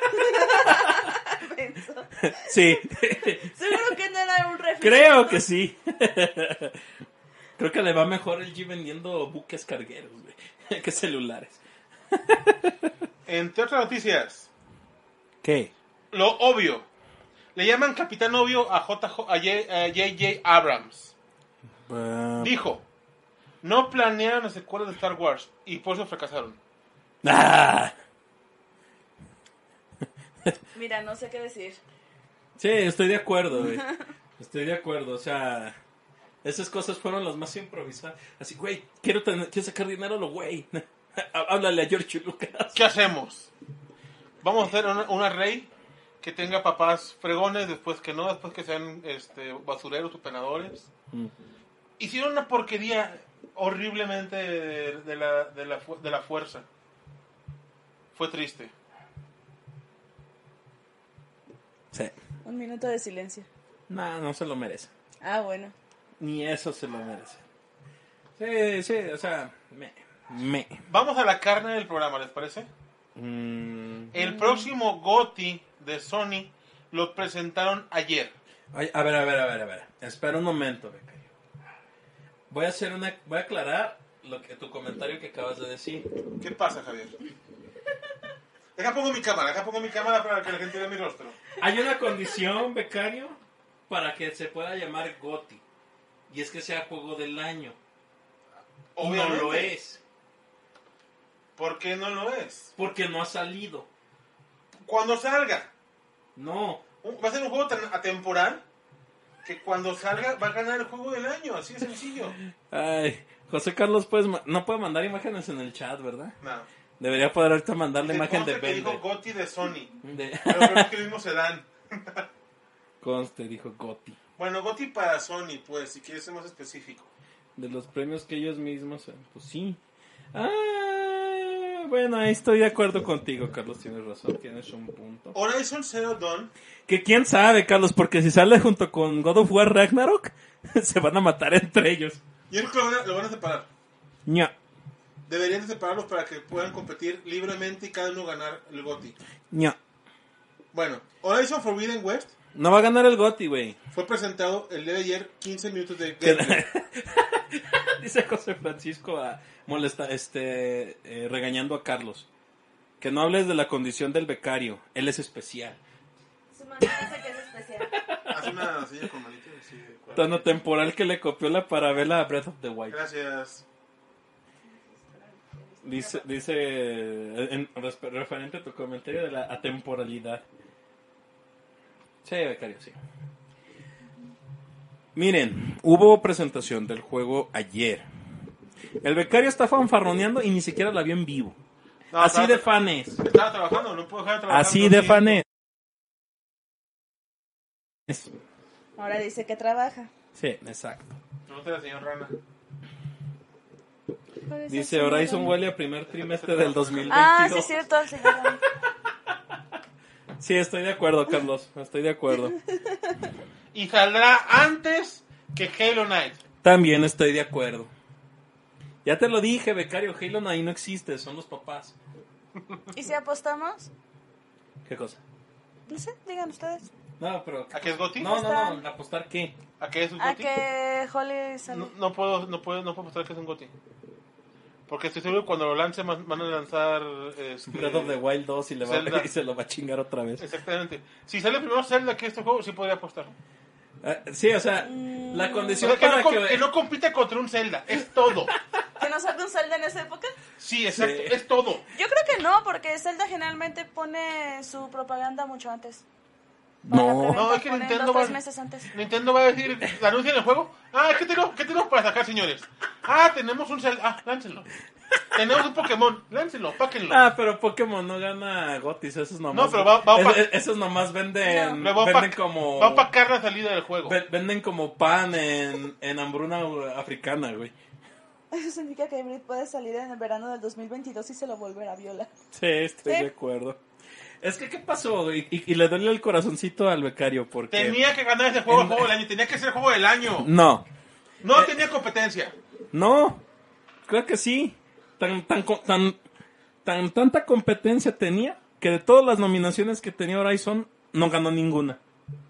Pensó. Sí, Seguro que no era un refri. creo que sí. Creo que le va mejor L G vendiendo buques cargueros, güey, que celulares. Entre otras noticias, ¿Qué? lo obvio. Le llaman Capitán Obvio a J J, a J- a J J Abrams. Ah, Dijo, no planearon las secuelas de Star Wars y por eso fracasaron. ah. Mira, no sé qué decir. Sí, estoy de acuerdo, güey. Estoy de acuerdo, o sea, esas cosas fueron las más improvisadas. Así, güey, quiero, tener- quiero sacar dinero a lo güey. Háblale a George Lucas. ¿Qué hacemos? Vamos a hacer una, una rey que tenga papás fregones, después que no, después que sean este, basureros o penadores. Mm. Hicieron una porquería horriblemente de, de la, de, la, fu- de la fuerza. Fue triste. Sí. Un minuto de silencio. No, no se lo merece. Ah, bueno. Ni eso se lo merece. Sí, sí, o sea, me. Me. Vamos a la carne del programa, ¿les parece? Mm. El próximo GOTY de Sony lo presentaron ayer. Ay, a ver, a ver, a ver, a ver. Espera un momento, becario. Voy a hacer una, voy a aclarar lo que tu comentario que acabas de decir. ¿Qué pasa, Javier? Acá pongo mi cámara, acá pongo mi cámara para que la gente vea mi rostro. Hay una condición, becario, para que se pueda llamar GOTY. Y es que sea juego del año. Y no lo es. ¿Por qué no lo es? Porque no ha salido. Cuando salga. No. Va a ser un juego tan atemporal que cuando salga va a ganar el juego del año. Así de sencillo. Ay, José Carlos, puedes ma- no puede mandar imágenes en el chat, ¿verdad? No. Debería poder ahorita mandar la Que imagen de conste que dijo Bender. GOTY de Sony. De... Pero creo que el mismo se dan. Conste, dijo GOTY. Bueno, GOTY para Sony, pues, si quieres ser más específico. De los premios que ellos mismos... Pues sí. Ah, bueno, ahí estoy de acuerdo contigo, Carlos. Tienes razón, tienes un punto. Horizon Zero Dawn. Que quién sabe, Carlos, porque si sale junto con God of War Ragnarok, se van a matar entre ellos. Yo creo que lo van a, lo van a separar. Ña, Deberían de separarlos para que puedan competir libremente y cada uno ganar el GOTY. ña. Bueno, Horizon Forbidden West No va a ganar el GOTY, güey. fue presentado el día de ayer, quince minutos de Que- gameplay. Dice José Francisco a molesta, este, eh, regañando a Carlos. Que no hables de la condición del becario. Él es especial. Su mamá dice que es especial. Hace una silla con manito. Sí, de acuerdo. Tan atemporal que le copió la parabela a Breath of the Wild. Gracias. Dice, dice en, resp- referente a tu comentario de la atemporalidad. Sí, becario, sí. Miren, hubo presentación del juego ayer. El becario está fanfarroneando y ni siquiera la vio en vivo. No, Así estaba- de fanes. Estaba trabajando, no puedo dejar de trabajar. Así todo de el día. fanes. Ahora dice que trabaja. Sí, exacto. Pregúntale al señor Rana. ¿Cuál es Dice el Horizon señor? huele a primer trimestre del dos mil veintidós. Ah, sí es cierto, el señor. Sí, estoy de acuerdo, Carlos. Estoy de acuerdo. Y saldrá antes que Halo Knight. También estoy de acuerdo. Ya te lo dije, becario. Halo ahí no existe, son los papás. ¿Y si apostamos? ¿Qué cosa? No sé, digan ustedes. No, pero... ¿A qué es GOTY? No, no, Están- no, ¿apostar qué? ¿A qué es un A GOTY? que Holly sale. No, no puedo, no puedo, no puedo mostrar que es un GOTY. Porque estoy seguro que cuando lo lancen van van a lanzar... Este, Breath of the Wild dos y, le va, Zelda. y se lo va a chingar otra vez. Exactamente. Si sale primero Zelda que este juego, sí podría apostar. Ah, sí, o sea, Mm. la O condición sea, que, para no, com- que... que no compite contra un Zelda, es todo. ¿Que no salga un Zelda en esa época? Sí, exacto, Sí. es todo. Yo creo que no, porque Zelda generalmente pone su propaganda mucho antes. Para la No. preventa No, es que ponen Nintendo dos, tres va- meses antes. Nintendo va a decir, anuncian el juego. Ah, ¿qué tenemos, ¿qué tenemos para sacar, señores? Ah, tenemos un Zelda. Ah, láncenlo. Tenemos un Pokémon. Láncenlo, páquenlo. Ah, pero Pokémon no gana Gotis, esos nomás... No, pero va- va es- pa- es- esos nomás venden... Le va a Venden opac- como... va a opacar la salida del juego. Ven- Venden como pan en, en hambruna africana, güey. Eso significa que Brit puede salir en el verano del dos mil veintidós y se lo volverá a violar. Sí, estoy Sí. de acuerdo. Es que, ¿qué pasó, güey? Y, y le duele el corazoncito al becario porque... Tenía que ganar ese juego el En- juego del año. Tenía que ser el juego del año. No, No tenía competencia. no, creo que sí. Tan, tan, co- tan, tan, tanta competencia tenía que de todas las nominaciones que tenía Horizon, no ganó ninguna.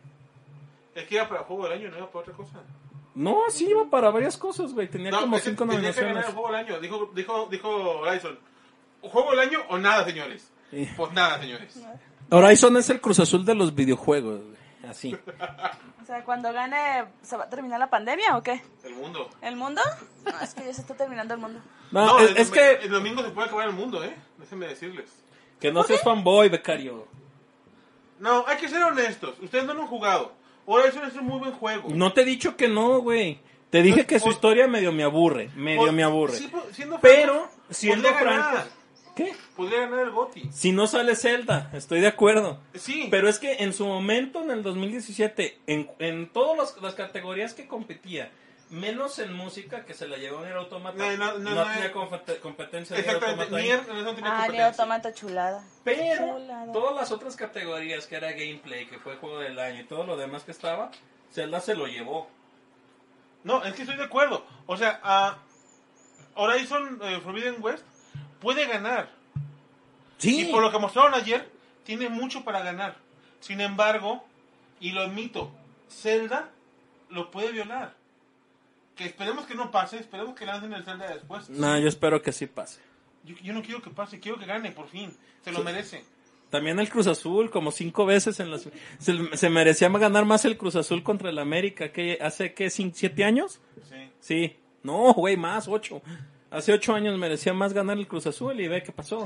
Es que iba para el juego del año, no iba para otra cosa. No, sí iba para varias cosas, güey. Tenía No, como es que cinco tenía que ganar nominaciones. el juego del año. Dijo, dijo, dijo Horizon. ¿Juego del año o nada, señores? Sí. Pues nada, señores. Horizon es el Cruz Azul de los videojuegos, güey. Así. O sea, cuando gane, ¿se va a terminar la pandemia o qué? El mundo. ¿El mundo? No, es que ya se está terminando el mundo. No, No, es, el, es que... el domingo se puede acabar el mundo, ¿eh? Déjenme decirles. Que no seas fanboy, becario. No, hay que ser honestos. Ustedes no lo han jugado. Horizon es un muy buen juego. No te he dicho que no, güey. Te dije Pues, que su pues- historia medio me aburre. Medio Pues, me aburre. sí, pues, siendo Pero, francos, siendo podría ganar. francos... ¿Qué? Podría ganar el GOTY. Si no sale Zelda, estoy de acuerdo. Sí. Pero es que en su momento, en el dos mil diecisiete, en, en todas las, las categorías que competía, menos en música, que se la llevó Nier Automata, No, no, no, no, no, tenía eh. compet- competencia de Nier Exactamente. Automata ahí. Nier no no tenía Ah, ni competencia. automata chulada. Pero Chulada. todas las otras categorías, que era gameplay, que fue juego del año y todo lo demás que estaba, Zelda se lo llevó. No, es que estoy de acuerdo. O sea, a Horizon eh, Forbidden West puede ganar. Sí. Y por lo que mostraron ayer, tiene mucho para ganar. Sin embargo, y lo admito, Zelda lo puede violar. que esperemos que no pase, esperemos que lancen el Zelda después. No, yo espero que sí pase. Yo, yo no quiero que pase, quiero que gane, por fin. Se lo merece. También el Cruz Azul, como cinco veces en las... Se, se merecía ganar más el Cruz Azul contra el América, que hace, ¿qué? ¿Cinco, ¿Siete años? Sí. Sí. No, güey, más, ocho. Hace ocho años merecía más ganar el Cruz Azul y ve qué pasó.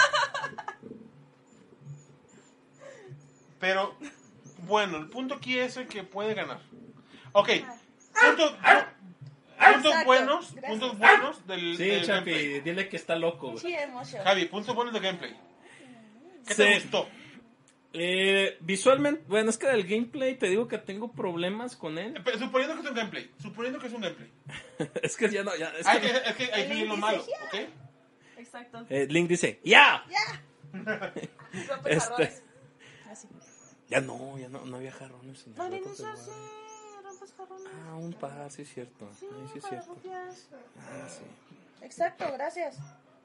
Pero, bueno, el punto aquí es el que puede ganar. Ok, puntos, puntos Exacto, buenos, gracias. puntos buenos del, Sí, del Chapi, gameplay. dile que está loco, güey. Sí, emoción. Javi, puntos buenos de gameplay. ¿Qué Sí. te gustó? Eh, visualmente, bueno, es que del gameplay te digo que tengo problemas con él. Pero suponiendo que es un gameplay, suponiendo que es un gameplay. Es que ya no, ya, es Hay que que, no. es que hay que El ir lo índice malo, ya. ¿ok? Exacto. Eh, Link dice, ¡ya! Rompe Este- jarrones. Así. Ya no, ya no, no había jarrones. En el Al Breath of inicio the sí, Wild. rompes jarrones. Ah, un par, sí es cierto. Sí, Ahí sí es para cierto. rupias. Ah, sí. Exacto, gracias.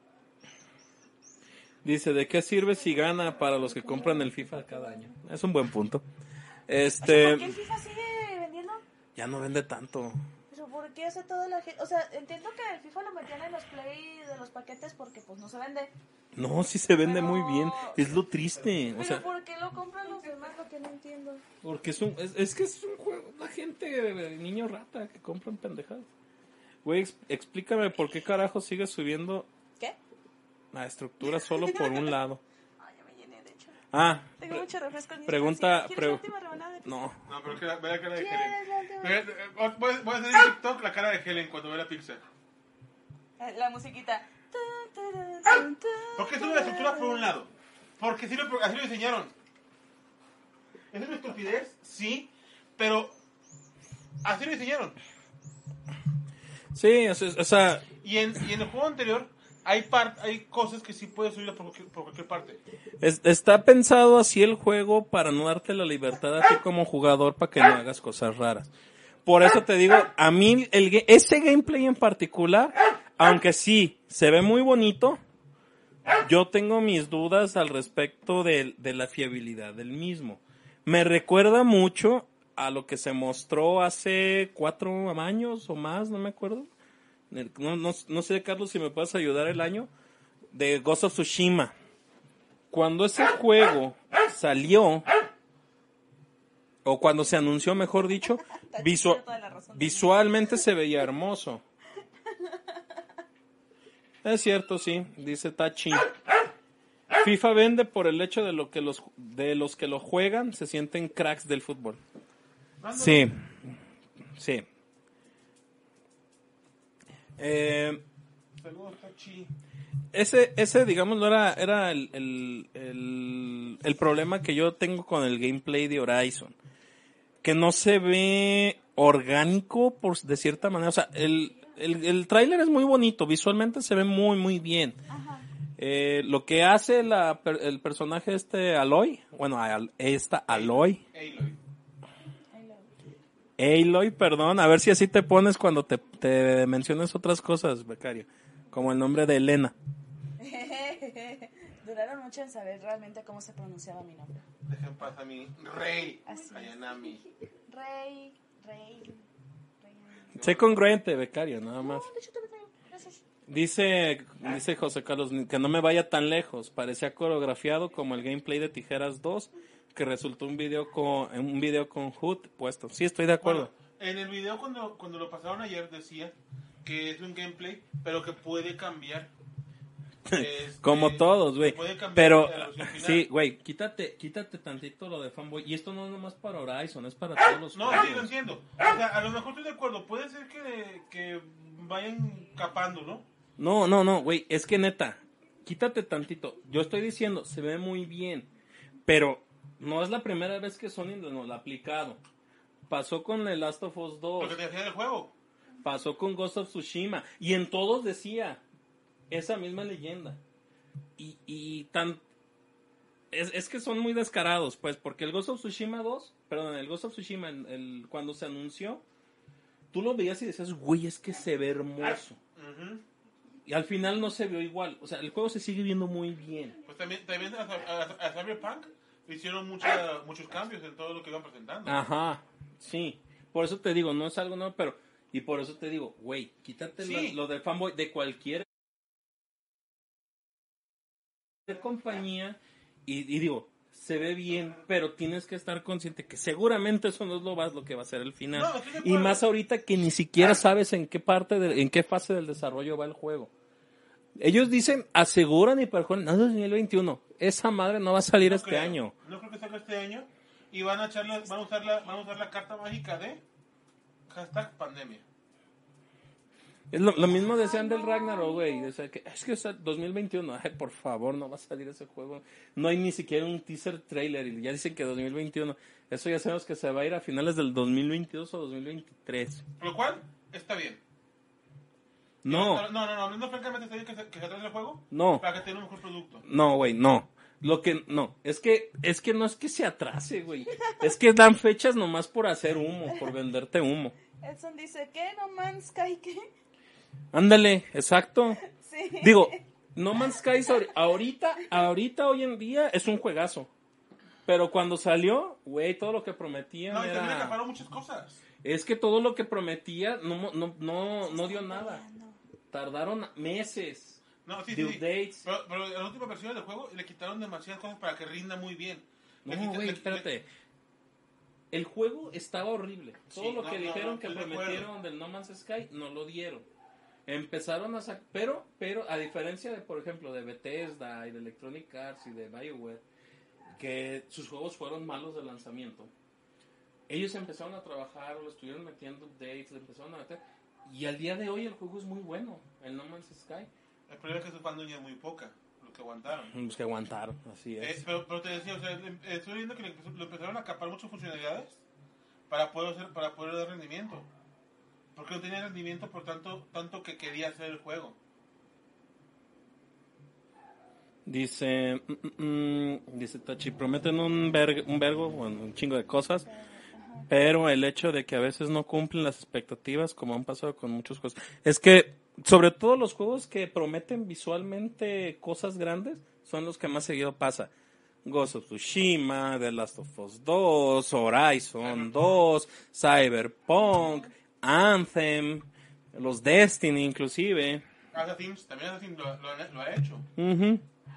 Dice, ¿de qué sirve si gana para los que compran el FIFA cada año? Es un buen punto. Oye, Este, ¿por qué el FIFA sigue vendiendo? ya no vende tanto. Pero ¿por qué hace toda la gente? O sea, entiendo que el FIFA lo metían en los play de los paquetes porque pues no se vende. No, sí se vende Pero- muy bien. Es lo triste. O Pero sea, ¿por qué lo compran los demás? Lo que no entiendo. porque es un, es, es que es un juego, la gente, eh, niño rata, que compran pendejadas. Güey, ex- explícame por qué carajo sigue subiendo ¿Qué? la estructura solo por un lado. Ay, ya me llené, de hecho. Ah, Tengo pre- mucho refresco en mi pregunta- estancia. ¿Quieres pre- la última rebanada de pizza? no. No, pero que la, ve la cara de ¿Quieres Helen. la última? Ve- ve- Voy, voy a hacer en TikTok la cara de Helen cuando ve la pizza. Eh, La musiquita. Tun, tun, tun, ¿Por qué sube la estructura por un lado? Porque así lo, así lo diseñaron. ¿Es una estupidez? Sí, pero así lo diseñaron. Sí, o sea, o sea, Y en, y en el juego anterior hay par, hay cosas que sí puedes subir por cualquier, por cualquier parte. es- está pensado así el juego para no darte la libertad a ti como jugador para que no hagas cosas raras. Por eso te digo, a mí el, ga- ese gameplay en particular, aunque sí se ve muy bonito, yo tengo mis dudas al respecto de, de la fiabilidad del mismo. Me recuerda mucho a lo que se mostró hace cuatro años o más, no me acuerdo. No, no, no sé, Carlos, si me puedes ayudar el año, de Ghost of Tsushima. Cuando ese juego salió, o cuando se anunció, mejor dicho, visu- toda la razón. visualmente se veía hermoso. Es cierto, sí, dice Tachi. FIFA vende por el hecho de lo que los de los que lo juegan se sienten cracks del fútbol. Sí, sí. Eh, Saludos, Tachi. ese, ese, digamos, no era, era el, el, el, el problema que yo tengo con el gameplay de Horizon. Que no se ve orgánico, por de cierta manera. O sea, el, el, el tráiler es muy bonito, visualmente se ve muy, muy bien. Ajá. Eh, lo que hace la, per- el personaje este Aloy, bueno, al- esta Aloy, Aloy. I love Aloy, perdón, a ver si así te pones cuando te, te menciones otras cosas, becario, como el nombre de Elena. you. Duraron mucho en saber realmente cómo se pronunciaba mi nombre. Deja en paz a mi rey. Así es. Ayanami. Rey, rey, rey. Sé congruente, becario, nada más. No, de hecho te lo traigo. Gracias. Dice, dice José Carlos que no me vaya tan lejos. Parecía coreografiado como el gameplay de Tijeras dos, que resultó un video con un video con Hood puesto. Sí, estoy de acuerdo. Bueno, en el video cuando, cuando lo pasaron ayer decía que es un gameplay, pero que puede cambiar. Este, Como todos, güey. puede cambiar Pero, la versión final. sí, güey, quítate, quítate tantito lo de fanboy. Y esto no es nomás para Horizon, es para todos los No, juegos. sí, lo entiendo. O sea, a lo mejor estoy de acuerdo. Puede ser que, que vayan capando, ¿no? No, no, no, güey, es que neta, quítate tantito. Yo estoy diciendo, se ve muy bien, pero no es la primera vez que Sony nos lo ha aplicado. Pasó con el Last of Us dos, Lo que te decía del juego. pasó con Ghost of Tsushima, y en todos decía esa misma leyenda. Y, y tan... Es, es que son muy descarados, pues, porque el Ghost of Tsushima dos, perdón, el Ghost of Tsushima, el, el- cuando se anunció, tú lo veías y decías, güey, es que se ve hermoso. Ujú. Y al final no se vio igual. O sea, el juego se sigue viendo muy bien. Pues también, también a, a- a Cyberpunk le hicieron mucha, muchos cambios en todo lo que iban presentando. Ajá, sí. Por eso te digo, no es algo nuevo, pero Y por eso te digo, güey, quítate Sí. la- lo del fanboy de cualquier compañía y, y digo, se ve bien, pero tienes que estar consciente que seguramente eso no es lo, va- lo que va a ser el final. No, estoy de Y acuerdo. más ahorita que ni siquiera sabes en qué parte, de- en qué fase del desarrollo va el juego. Ellos dicen, aseguran y perjuran, no, dos mil veintiuno, esa madre no va a salir No este creo. año. No creo que salga este año. Y van a, echarle, van, a usar la, van a usar la carta mágica de hashtag pandemia. Es lo, lo mismo decían del Ragnarok, güey. O sea, que, es que es el dos mil veintiuno. Ay, por favor, no va a salir ese juego. No hay ni siquiera un teaser trailer. Y ya dicen que dos mil veintiuno. Eso ya sabemos que se va a ir a finales del dos mil veintidós o dos mil veintitrés. Lo cual está bien. No, No, no, no. Hablando francamente, está bien que se, que se atrase el juego. no, Para que tenga un mejor producto. no, güey, no. Lo que, no, es que, es que no es que se atrase, güey. Es que dan fechas nomás por hacer humo, por venderte humo. Edson dice, ¿qué? ¿No Man's Sky qué? Ándale, exacto. Sí. Digo, No Man's Sky ahor- ahorita, ahorita hoy en día es un juegazo. Pero cuando salió, güey, todo lo que prometían No, y también era... acaparon muchas cosas. Es que todo lo que prometía no, no, no, no dio nada. Tardaron meses. No, sí, Due sí, sí. dates. Pero, pero en la última versión del juego le quitaron demasiadas cosas para que rinda muy bien. Le No, quita- güey, le- espérate. El juego estaba horrible. Todo Sí, lo no, que no, dijeron no, que estoy de prometieron acuerdo. del No Man's Sky no lo dieron. Empezaron a sacar, pero, pero a diferencia de, por ejemplo, de Bethesda y de Electronic Arts y de BioWare, que sus juegos fueron malos de lanzamiento, ellos empezaron a trabajar, lo estuvieron metiendo updates, le empezaron a meter, y al día de hoy el juego es muy bueno, el No Man's Sky. El problema es que su fandoña es muy poca, lo que aguantaron. Pues que aguantaron, así Eh, es. pero, pero te decía, o sea, le- eh, estoy viendo que le empezó- lo empezaron a capar muchas funcionalidades para poder hacer, para poder dar rendimiento. Porque no tenía rendimiento por tanto, tanto que quería hacer el juego. Dice, mm, mm, mm, dice Tachi, prometen un, ver, un vergo, bueno, un chingo de cosas, pero el hecho de que a veces no cumplen las expectativas, como han pasado con muchos juegos, es que sobre todo los juegos que prometen visualmente cosas grandes son los que más seguido pasa. Ghost of Tsushima, The Last of Us dos, Horizon dos, Cyberpunk, Anthem, los Destiny inclusive. Assassin's, también Assassin's lo, lo, ha- lo ha hecho. Ujú.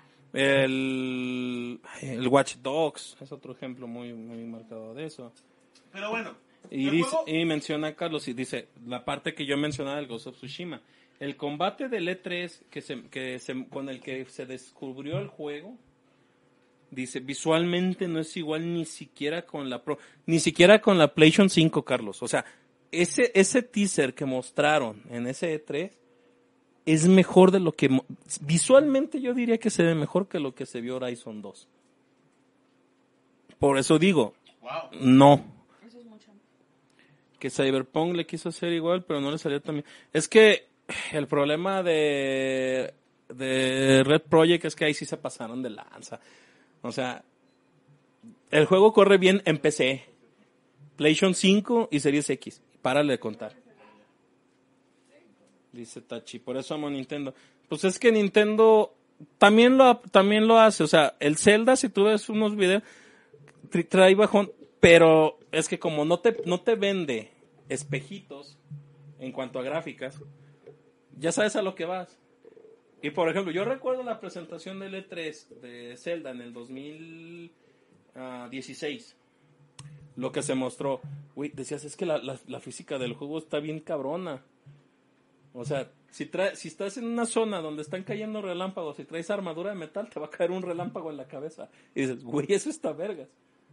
El, el Watch Dogs es otro ejemplo muy, muy marcado de eso. Pero bueno, Y, el dice, juego- y menciona Carlos y dice la parte que yo mencionaba del Ghost of Tsushima. El combate del E tres que se, que se, con el que se descubrió el juego, dice visualmente no es igual ni siquiera con la Pro, ni siquiera con la PlayStation cinco, Carlos. O sea, ese, ese teaser que mostraron en ese E tres es mejor de lo que... mo- Visualmente yo diría que se ve mejor que lo que se vio Horizon dos. Por eso digo, wow. no. Eso es mucho. Que Cyberpunk le quiso hacer igual, pero no le salió tan bien. Es que el problema de, de Red Project es que ahí sí se pasaron de lanza. O sea, el juego corre bien en P C, PlayStation cinco y Series X. Párale de contar. Dice Tachi, por eso amo Nintendo. Pues es que Nintendo también lo, también lo hace. O sea, el Zelda, si tú ves unos videos, tra- trae bajón, pero es que como no te, no te vende espejitos en cuanto a gráficas, ya sabes a lo que vas. Y por ejemplo, yo recuerdo la presentación del E tres de Zelda en el dos mil dieciséis. Lo que se mostró, güey, decías, es que la, la, la física del juego está bien cabrona. O sea, si, trae, si estás en una zona donde están cayendo relámpagos y traes armadura de metal, te va a caer un relámpago en la cabeza. Y dices, güey, eso está vergas.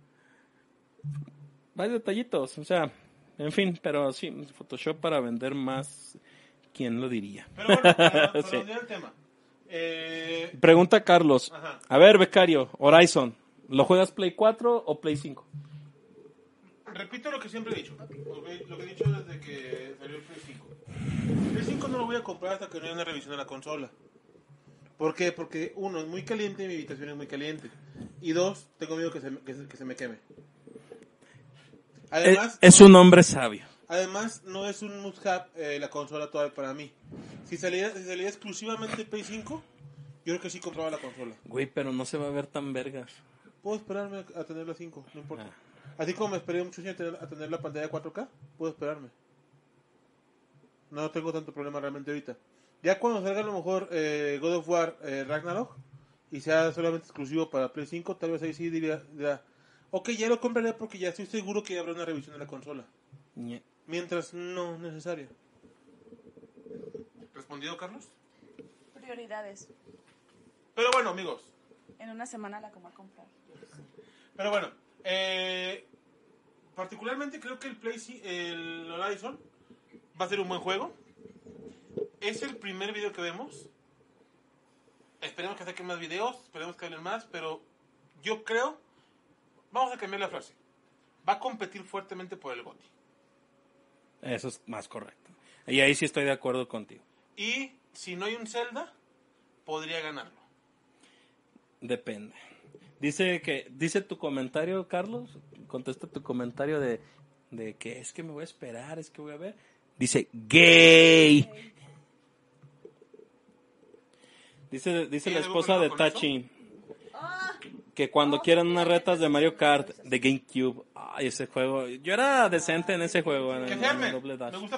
Hay detallitos, o sea, en fin, pero sí, Photoshop para vender más, ¿quién lo diría? Pero bueno, para, para Sí. redondear el tema. Eh, Pregunta Carlos, Ajá. a ver, becario, Horizon, ¿lo juegas Play cuatro o Play cinco? repito lo que siempre he dicho. Lo que, lo que he dicho desde que salió el Play cinco. El Play cinco no lo voy a comprar hasta que no haya una revisión de la consola. ¿Por qué? Porque uno, es muy caliente y mi habitación es muy caliente. Y dos, tengo miedo que se, me- que se, que se me queme. Además, es, es un hombre sabio. además, no es un must-have eh, la consola todavía para mí. Si saliera, si saliera exclusivamente Play cinco, yo creo que sí compraba la consola. Güey, pero no se va a ver tan vergas. Puedo esperarme a, a tener la cinco, no importa. Ah. Así como me esperé mucho a tener, a tener la pantalla cuatro K, puedo esperarme. No tengo tanto problema realmente ahorita. Ya cuando salga a lo mejor eh, God of War eh, Ragnarok y sea solamente exclusivo para Play cinco, tal vez ahí sí diría, diría, ok, ya lo compraré porque ya estoy seguro que habrá una revisión de la consola. Ñe. Mientras no necesaria. ¿Respondido, Carlos? Prioridades. Pero bueno, amigos. En una semana la como a comprar. Pero bueno, eh, particularmente creo que el Play, el Horizon va a ser un buen juego. Es el primer video que vemos. Esperemos que saquen más videos, esperemos que hablen más, pero yo creo, vamos a cambiar la frase. Va a competir fuertemente por el GOTY. Eso es más correcto. Y ahí sí estoy de acuerdo contigo. Y si no hay un Zelda, podría ganarlo. Depende. Dice que dice tu comentario, Carlos, contesta tu comentario de, de que es que me voy a esperar, es que voy a ver. Dice gay. Dice dice ¿Tiene la algún esposa de problema con Tachi Ah, que cuando quieran unas retas de Mario Kart de GameCube. Ay, ese juego. Yo era decente en ese juego, en, Que en se arme. el Double Dash. Me gusta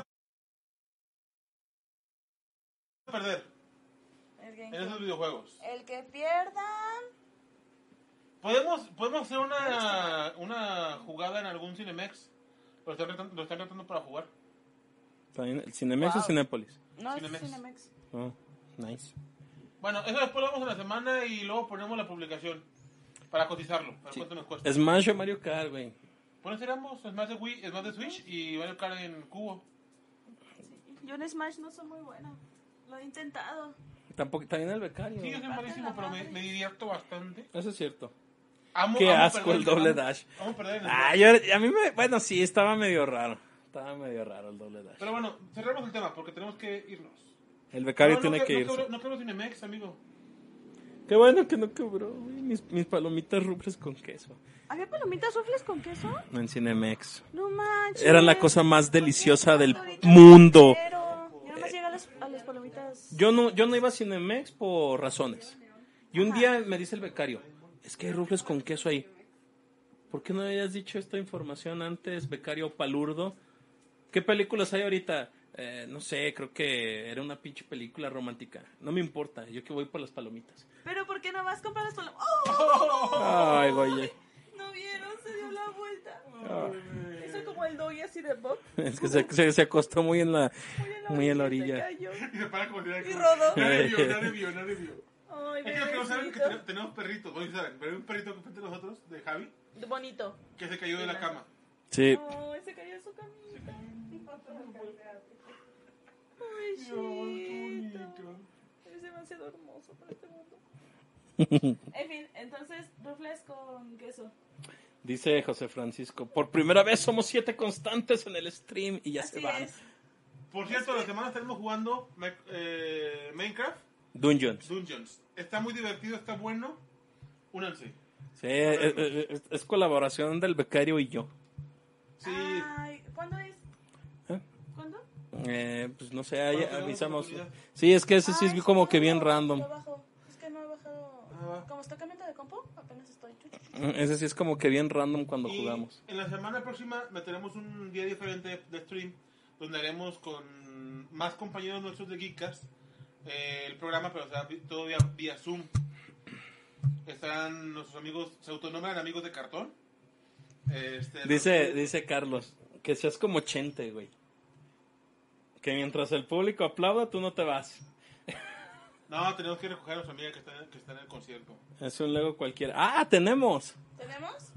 perder el en GameCube. esos videojuegos. El que pierda. Podemos, podemos hacer una, una jugada en algún Cinemex. Lo están retando, lo están retando para jugar. También, ¿el Cinemex o Wow. Cinépolis? No, es Cinemex. Cinemex. Oh, nice. Bueno, eso después lo vamos en la semana y luego ponemos la publicación para cotizarlo. A ver Sí. cuánto nos cuesta. Smash o Mario Kart, güey. Bueno, seríamos Smash de Wii, Smash de Switch y Mario Kart en cubo. Yo en Smash no soy muy buena. Lo he intentado. Tampoco, también el becario. Sí, yo soy Parte malísimo, la pero me, madre. me divierto bastante. Eso es cierto. Amo, Qué amo asco perder, el doble amo- dash. Amo perder en el Ah, Smash. yo, a mí me, bueno, sí, estaba medio raro. Estaba medio raro el doble dash. Pero bueno, cerramos el tema porque tenemos que irnos. El becario No, no, tiene no, que no irse. quebró- No quebró Cinemex, amigo. Qué bueno que no quebró, güey. Mis, mis palomitas rufles con queso. ¿Había palomitas rufles con queso? No en Cinemex. No manches. Era la cosa más deliciosa del Ahorita mundo. quiero. Yo nomás llegué a las, a las palomitas. Yo no, yo no iba a Cinemex por razones. Y un día me dice el becario, es que hay rufles con queso ahí. ¿Por qué no habías dicho esta información antes, becario palurdo? ¿Qué películas hay ahorita? Eh, no sé, creo que era una pinche película romántica. No me importa, yo que voy por las palomitas. Pero ¿por qué no vas a comprar las palomitas? ¡Oh! Ay, güey. No vieron, se dio la vuelta. Ah. Eso como el doggy así de Bob. Es que se, se, se acostó muy en la, muy en la Se orilla. cayó. Y se para como si Y rodó. Nadie vio, nadie vio, nadie vio. Ay, Es que los que no saben que bebecito. ten- tenemos perritos. Bueno, sí saben, pero hay un perrito que frente a nosotros, de Javi, Bonito. que se cayó de la cama. Sí. Ay, se cayó su camita. Ay, chiquito. Es demasiado hermoso para este mundo. En fin, entonces, rufles con queso. Dice José Francisco, por primera vez somos siete constantes en el stream y ya se Así van. es. Por cierto, la semana estaremos jugando Ma- eh, Minecraft Dungeons. Dungeons. Está muy divertido, está bueno. Únanse. Sí, es, es- es colaboración del becario y yo. Sí. Ay, ¿cuándo es? ¿Eh? ¿Cuándo? Eh, pues no sé, ahí Cuando tengamos avisamos. oportunidad. Sí, es que ese sí Ay, es como que no, bien no, random. lo bajo. Es que no he bajado. Ah, va. Como está cambiando de compo, apenas estoy. Ese sí es como que bien random cuando Y jugamos. en la semana próxima meteremos un día diferente de stream donde haremos con más compañeros nuestros de Geekcast eh, el programa, pero será vi- todo vía, vía Zoom. Estarán nuestros amigos, se autonombran amigos de cartón. Este, Dice, los- dice Carlos, que seas como Chente, güey. Que mientras el público aplauda, tú no te vas. No, tenemos que recoger a nuestra amiga que está, que está en el concierto. Es un Lego cualquiera. ¡Ah, tenemos! ¿Tenemos?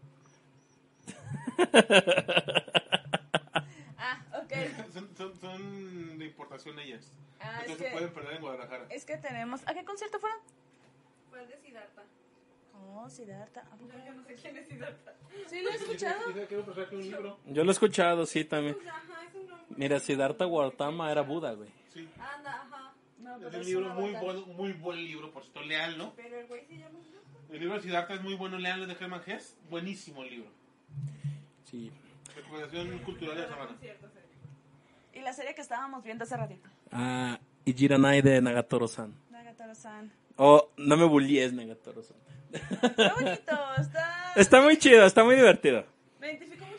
Ah, ok. Son, son, son de importación ellas. Ah, es Entonces se que, pueden perder en Guadalajara. es que tenemos. ¿A qué concierto fueron? Fue el de Siddhartha. Oh, Siddhartha. ¿A poco? Yo no sé quién es Siddhartha. Sí, lo he escuchado. Dice que quiero traje un libro. Yo lo he escuchado, sí, también. Pues, ajá, es un nombre. Mira, Siddhartha Gautama era Buda, güey. Sí. Anda, ajá. No, Es pero un es libro una muy banda. bueno, muy buen libro, por cierto, leanlo. Pero el güey se llama Siddhartha. El libro de Siddhartha es muy bueno, leanlo, de Hermann Hesse. Buenísimo el libro. Sí. Recomendación cultural de la semana. Concierto, sí. Y la serie que estábamos viendo hace ratito. Ah, Ijiranai de Nagatoro-san. Nagatoro-san. Oh, no me bullies, Nagatoro-san. Está bonito, está... Está muy chido, está muy divertido. Me identifico mucho con el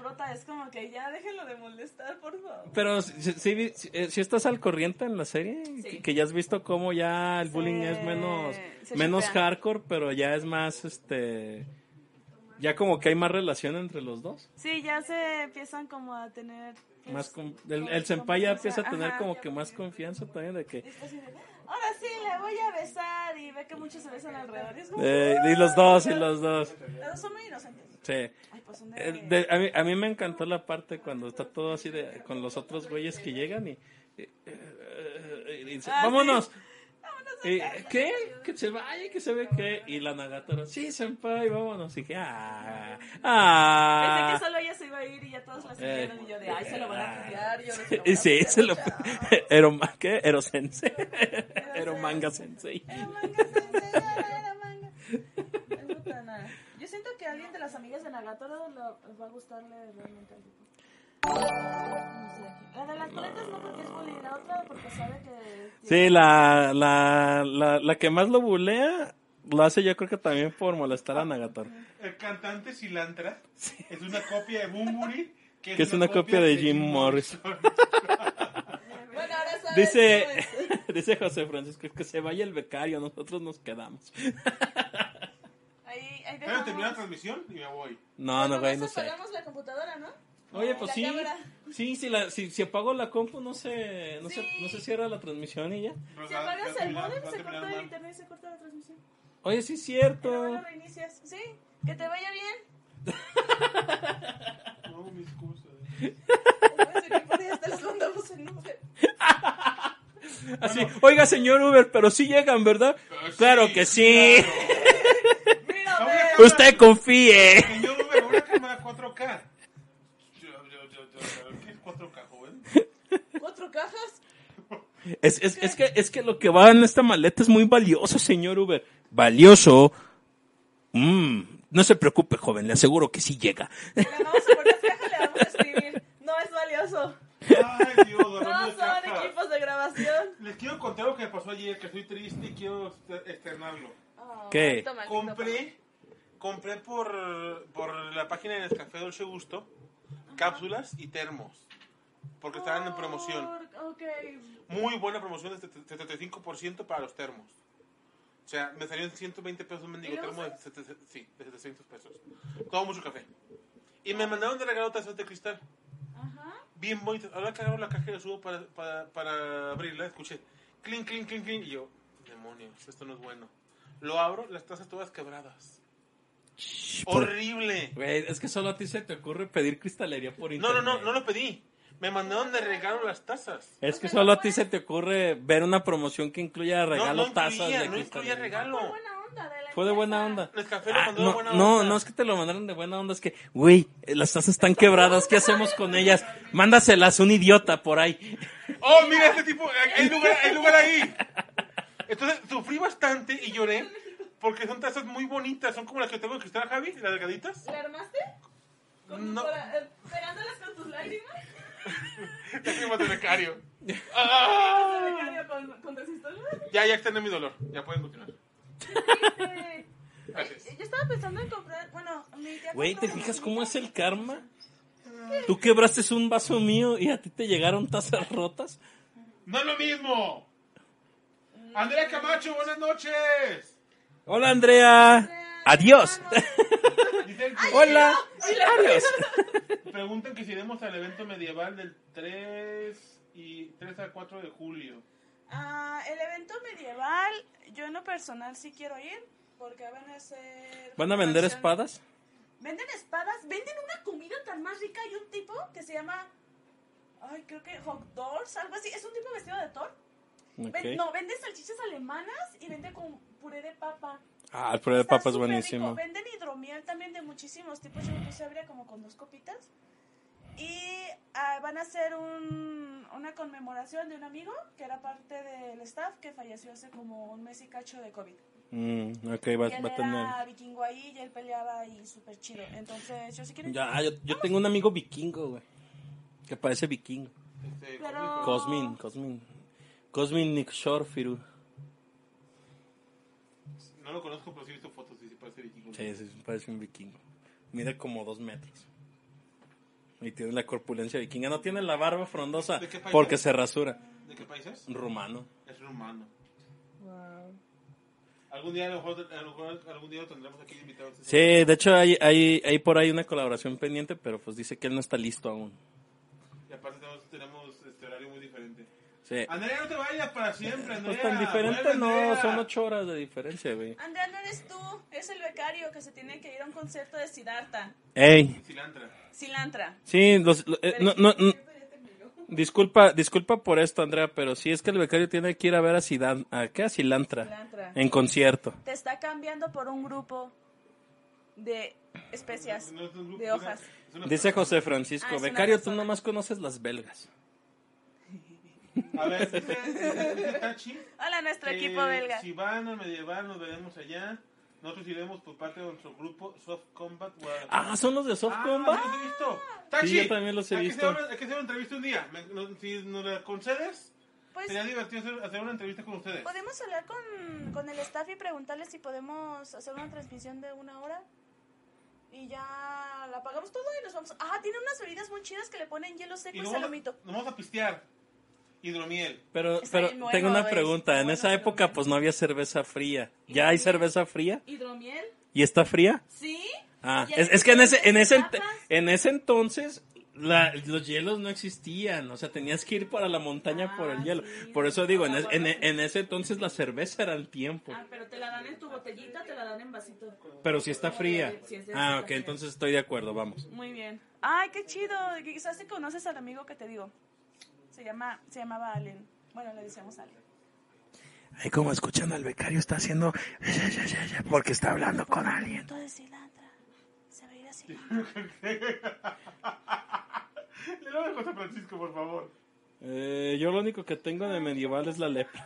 rota, es como que ya déjenlo de molestar, por favor. Pero si, si, si- si estás al corriente en la serie, Sí. que, que ya has visto cómo ya el Se- bullying es menos, se menos chopean. hardcore, pero ya es más, este, ya como que hay más relación entre los dos. Sí, ya se empiezan como a tener... pues, Más con- el, como el senpai ya confianza. empieza a tener Ajá. como que más confianza también de que... Es así de, ahora sí, le voy a besar, y ve que muchos se besan alrededor. Y, es como, eh, y los dos, y los dos. Pero son muy inocentes. Sí. Ay, pues son Eh, de... de- a, mí, a mí me encantó la parte cuando está todo así de con los otros güeyes que llegan y, y, eh, eh, y dice, Ah, vámonos. sí. Y, ¿qué? Que se vaya, que se ve que. Y la Nagatoro, sí, senpai, vámonos. Y dije, ah, Pensé ah. que solo ella se iba a ir y ya todos la siguieron. Y yo de, ay, se lo van a cuidar. Yo de, se lo van Y a sí, cuidar se lo. mucho. Ero, ¿qué? Ero Sensei. Ero Manga Sensei. Era manga, sensei, era, era manga. Es puta nada. Yo siento que a alguien de las amigas de Nagatoro lo, va a gustarle realmente al tipo. No sé. La de las paletas no porque es bullying, la otra porque sabe que... Sí, la, la, la, la que más lo bulea lo hace yo creo que también por molestar a Nagatoro. El cantante Cilantra es una copia de Bumburi, que es, Que es una copia de Jim Morrison. Bueno, ahora sabes Dice, cómo es. dice José Francisco que se vaya el becario, nosotros nos quedamos. Ahí, ahí Pero terminar la dejamos... transmisión y me voy. No, no, güey, no Nomás sé. apagamos la computadora, ¿no? Oye, pues La sí, cámara. sí, si, la, si, si apago la compu no se, no, se, Sí. no se cierra la transmisión y ya. Pero Si va- va a apagas el terminar- modem, va a se terminar corta el mal. internet y se corta la transmisión. Oye, sí es Pero cierto. lo reinicias. Sí, que te vaya bien. No, mi excusa. Voy a decir que por ahí hasta les mandamos el número. Así, oiga, señor Uber, pero sí llegan, ¿verdad? Ah, sí, Claro que sí. claro. Mírame. Usted confíe. Señor Uber, una cámara cuatro K. Yo, yo, yo, yo, ¿qué es cuatro K, joven? ¿Cuatro cajas? Es, es, es, que, es que lo que va en esta maleta es muy valioso, señor Uber. ¿Valioso? Mm, no se preocupe, joven, le aseguro que sí llega. Le vamos a poner caja, le vamos a escribir. No es valioso. Ay, Dios, No hablando de son caja. equipos de grabación. Les quiero contar lo que me pasó ayer, que estoy triste y quiero este- externarlo. Oh, ¿Qué? toma, Compré, compré por, por la página de Nescafé Dolce Gusto cápsulas y termos, porque toma. estaban en promoción. Oh, ok. Muy buena promoción de setenta y cinco por ciento para los termos. O sea, me salió en ciento veinte pesos un mendigo ¿Y lo termo de, usas? setecientos, sí, de setecientos pesos. Tomo mucho café. Y me mandaron de regalo tazas de cristal. Ajá. Bien bonitas. Ahora que agarro la caja y la subo para, para, para abrirla, escuché clink, clink, clink, clink. Y yo, demonios, esto no es bueno. Lo abro, las tazas todas quebradas. Por- Horrible. Güey, es que solo a ti se te ocurre pedir cristalería por No, internet. no, no, no lo pedí. Me mandaron de regalo las tazas. Es que solo a ti se te ocurre ver una promoción que incluya regalo no, no tazas incluía, de no incluía cristalería. regalo. Fue buena onda de la Fue de buena empresa. onda. Nescafé lo Ah, mandó de no, buena no, onda. no es que te lo mandaron de buena onda, es que, güey, las tazas están quebradas, ¿qué hacemos con ellas? Mándaselas a un idiota por ahí. Oh, mira este tipo, hay lugar, hay lugar ahí. Entonces sufrí bastante y lloré porque son tazas muy bonitas, son como las que tengo de cristal, Javi, las delgaditas. ¿La armaste? ¿Con No. tu cora- eh, ¿Pegándolas con tus lágrimas? Lágrimas de becario. ¿De Ah. becario con, con resistor? Ya, ya extendí mi dolor, ya pueden continuar. Sí. Gracias. Yo estaba pensando en comprar, bueno, mi tía Güey, ¿te compró fijas unas cómo es sillas. el karma? Tú quebraste un vaso mío y a ti te llegaron tazas rotas. No es lo mismo. Andrea Camacho, buenas noches. Hola, Andrea. Adiós. Dicen que- Hola. Adiós. Preguntan que si iremos al evento medieval del tres y tres a cuatro de julio. Ah, el evento medieval, yo en lo personal sí quiero ir, porque van a ser... ¿Van a vender acción- espadas? Venden espadas, venden una comida tan más rica. Hay un tipo que se llama, ay, creo que Hot Doors, algo así. Es un tipo vestido de Thor. Ok. Ven- no, vende salchichas alemanas y vende con puré de papa. Ah, el puré de Está papa es súper buenísimo. rico. Venden hidromiel también de muchísimos tipos. Yo me puse a abrir como con dos copitas. Y ah, van a hacer un, una conmemoración de un amigo que era parte del staff que falleció hace como un mes y cacho de COVID. Mm, ok, Y va, él va a tener... era vikingo ahí y él peleaba y súper chido. Entonces, yo sí quiero ir. Ya, yo, yo tengo un amigo vikingo, güey. Que parece vikingo. Este, Pero- Cosmin, Cosmin. Cosmin Nikshorfiru. No lo conozco, pero sí he visto fotos y sí parece vikingo. Sí, sí, parece un vikingo. Mide como dos metros. Y tiene la corpulencia vikinga. No tiene la barba frondosa ¿De qué país porque es? se rasura. ¿De qué país es? Rumano. Es rumano. Wow. Algún día, a lo mejor, a lo mejor algún día lo tendremos aquí invitado. Sí, de hecho hay, hay, hay por ahí una colaboración pendiente, pero pues dice que él no está listo aún. Y aparte tenemos, tenemos este horario muy diferente. Sí. Andrea, no te vayas para siempre, Andrea. Pues tan diferente Vuelve, no, Andrea. son ocho horas de diferencia, güey. Andrea, no eres tú, es el becario que se tiene que ir a un concierto de Siddhartha. Ey, Cilantra. Cilantra. sí, los, lo- eh, no, no, no, disculpa, disculpa por esto, Andrea, pero sí es que el becario tiene que ir a ver a Sidan, ¿a qué? A Cilantra, Cilantra. en concierto. Te está cambiando por un grupo de especias, No es un grupo, de es una- hojas. es una Dice persona. José Francisco, Ah, es una becario, tú persona. nomás conoces las belgas. A ver, dice, dice, dice Tachi, Hola, nuestro que equipo belga. Si van al medieval, nos veremos allá. Nosotros iremos por parte de nuestro grupo Soft Combat Guadalajara. Ah, son los de Soft Ah, Combat. sí los he visto. Tachi, Sí, yo también los he hay que visto. hacer una- Hay que hacer una entrevista un día. Me- no- si nos la concedes, Pues sería divertido hacer, hacer una entrevista con ustedes. podemos hablar con, con el staff y preguntarles si podemos hacer una transmisión de una hora. Y ya la pagamos todo y nos vamos. Ah, tiene unas bebidas muy chidas que le ponen hielo seco Y y, nos vamos, salomito. nos vamos a pistear. Hidromiel. Pero, Está pero bien bueno, tengo una güey, pregunta. está En bueno esa el época, hidromiel. pues no había cerveza fría. ¿Ya hay cerveza fría? ¿Hidromiel? ¿Y está fría? ¿Sí? Ah, Ya es, ves es que en ese, en ese, ent- tapas. en ese entonces la- los hielos no existían, o sea, tenías que ir para la montaña Ah, por el hielo. sí, Por eso no, digo, en, no, es- no, en, no. en ese entonces la cerveza era el tiempo. Ah, pero te la dan en tu botellita, te la dan en vasito. Pero si está fría. Sí, sí, sí, Ah, está ok, fría. entonces estoy de acuerdo, vamos. Muy bien. Ay, qué chido. Quizás te conoces al amigo que te digo. Se llama, se llamaba Allen. Bueno, le decíamos Allen. Ay, como escuchan al becario está haciendo porque está hablando con alguien. Todo de cilantra. Se va a ir así. Le doy a José Francisco, por favor. Eh, yo lo único que tengo de medieval es la lepra.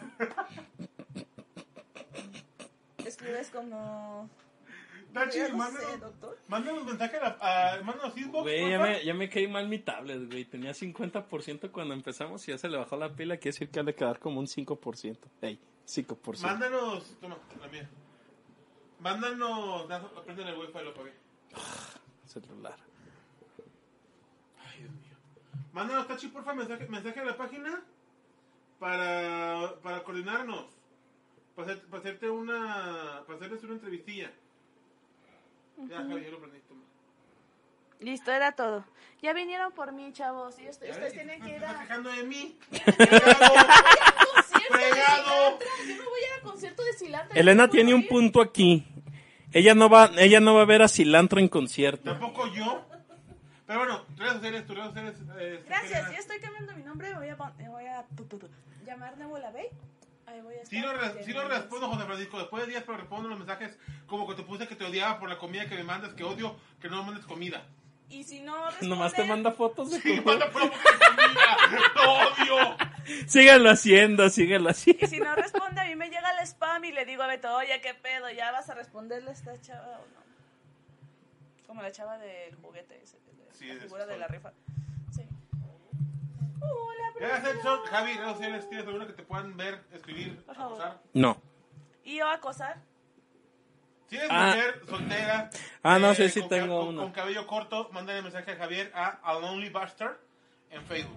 Escribes como... Tachi, Ya no sé, mándanos, doctor. mándanos mensaje a la... A, mándanos inbox, Güey, ya porfa. me, ya me caí mal mi tablet, güey. Tenía cincuenta por ciento cuando empezamos y ya se le bajó la pila. Quiere decir que ha de quedar como un cinco por ciento. Ey, cinco por ciento. Mándanos... Toma, la mía. Mándanos... da- Prende el wifi, lo pagué. Celular. Ay, Dios mío. Mándanos, Tachi, porfa, mensaje, mensaje a la página para, para coordinarnos. Para, hacer- para hacerte una... Para hacerles una entrevistilla. Ya, Javi, ya lo prendí, toma. Listo, era todo. Ya vinieron por mí, chavos. Y ustedes, Ya ustedes ves, tienen te que ir estás a... quejando de mí. concierto de Fregado. Cilantra. Yo no voy a ir al concierto de Cilantra. Elena Yo no tiene puedo un ir. punto aquí. Ella no va, ella no va a ver a Cilantro en concierto. Tampoco yo. Pero bueno, redes sociales, tus redes sociales. Eh, Gracias, Elena. ya estoy cambiando mi nombre. Me voy a, pon- me voy a tu, tu, tu, llamar Nebula Bay. Ahí voy a estar. Sí lo, re- sí lo respondo, José Francisco. Después de días, pero respondo los mensajes como que te puse que te odiaba por la comida que me mandas, que odio que no me mandes comida. Y si no responde, Nomás te manda fotos de Sí, cómo- manda promo de comida. ¡Lo odio! Síguelo haciendo, síguelo haciendo. Y si no responde, a mí me llega el spam y le digo a Beto, oye, ¿qué pedo? ¿Ya vas a responderle a esta chava o no? Como la chava del juguete, ese, de Sí, la de figura de Sol. la rifa. Sí. Hola, Ya, Edson, Javi, redes sociales, ¿tienes alguna que te puedan ver, escribir, Por favor. acosar? No. ¿Y yo acosar? Si eres Ah. mujer soltera, Ah, no, sí, sí con tengo ca- con, uno. con cabello corto, mándale mensaje a Javier a A Lonely Bastard en Facebook.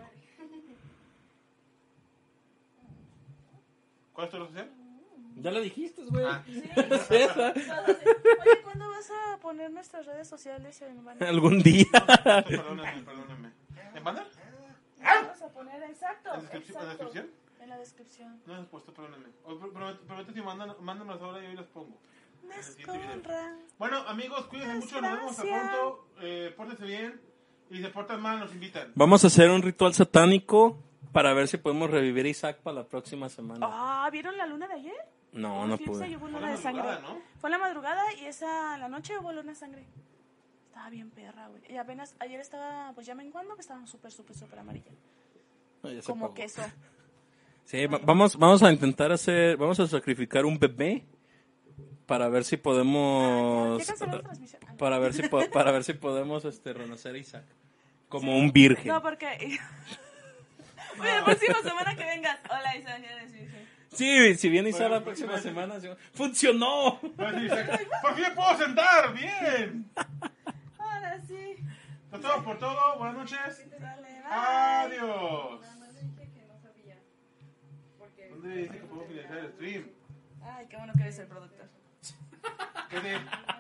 ¿Cuál es tu red social? Ya lo dijiste, güey. Ah. Sí. Esa. Oye, ¿cuándo vas a poner nuestras redes sociales en banner? Algún día. Perdóname, perdóname. ¿En banda? Vamos a poner exacto. ¿En descripción? ¿En exacto. descripción? En la descripción. No has puesto, perdóname. Hoy pr- promet- Prometo si mandan, mándanos ahora y hoy las pongo. En el siguiente video. Desconra. Bueno, amigos, cuídense mucho, nos vemos hasta Desgracia. pronto. Eh, pórtense bien. Y si se portan mal, nos invitan. Vamos a hacer un ritual satánico para ver si podemos revivir a Isaac para la próxima semana. Ah, ¿vieron la luna de ayer? No, no Fíjense, pude. Hubo Fue luna la de sangre. madrugada, ¿no? Fue en la madrugada y esa la noche hubo luna de sangre. Estaba bien perra, güey. Y apenas ayer estaba, pues ya menguando, que estaban súper, súper, súper amarillas. No, ya se Como apagó. queso. Sí, va- vamos, vamos a intentar hacer, vamos a sacrificar un bebé para ver si podemos, Ya canceló la transmisión. Ah, no. para ver si, po- para ver si podemos, este, renacer a Isaac como un virgen. No, porque... Oye, la próxima semana que vengas. Hola, Isa. ya eres virgen. Sí, si viene Isaac Bueno, la próxima pues, semana, sí. ¡funcionó! Va a decir Isaac, ¡por fin me puedo sentar! ¡Bien! Ahora sí. Esto es todo por todo. Buenas noches. Dale, bye. Adiós. Nada más le dije que no sabía. Porque... ¿Dónde dice que puedo finalizar el stream? Ay, qué bueno que eres el productor. ¿Qué de?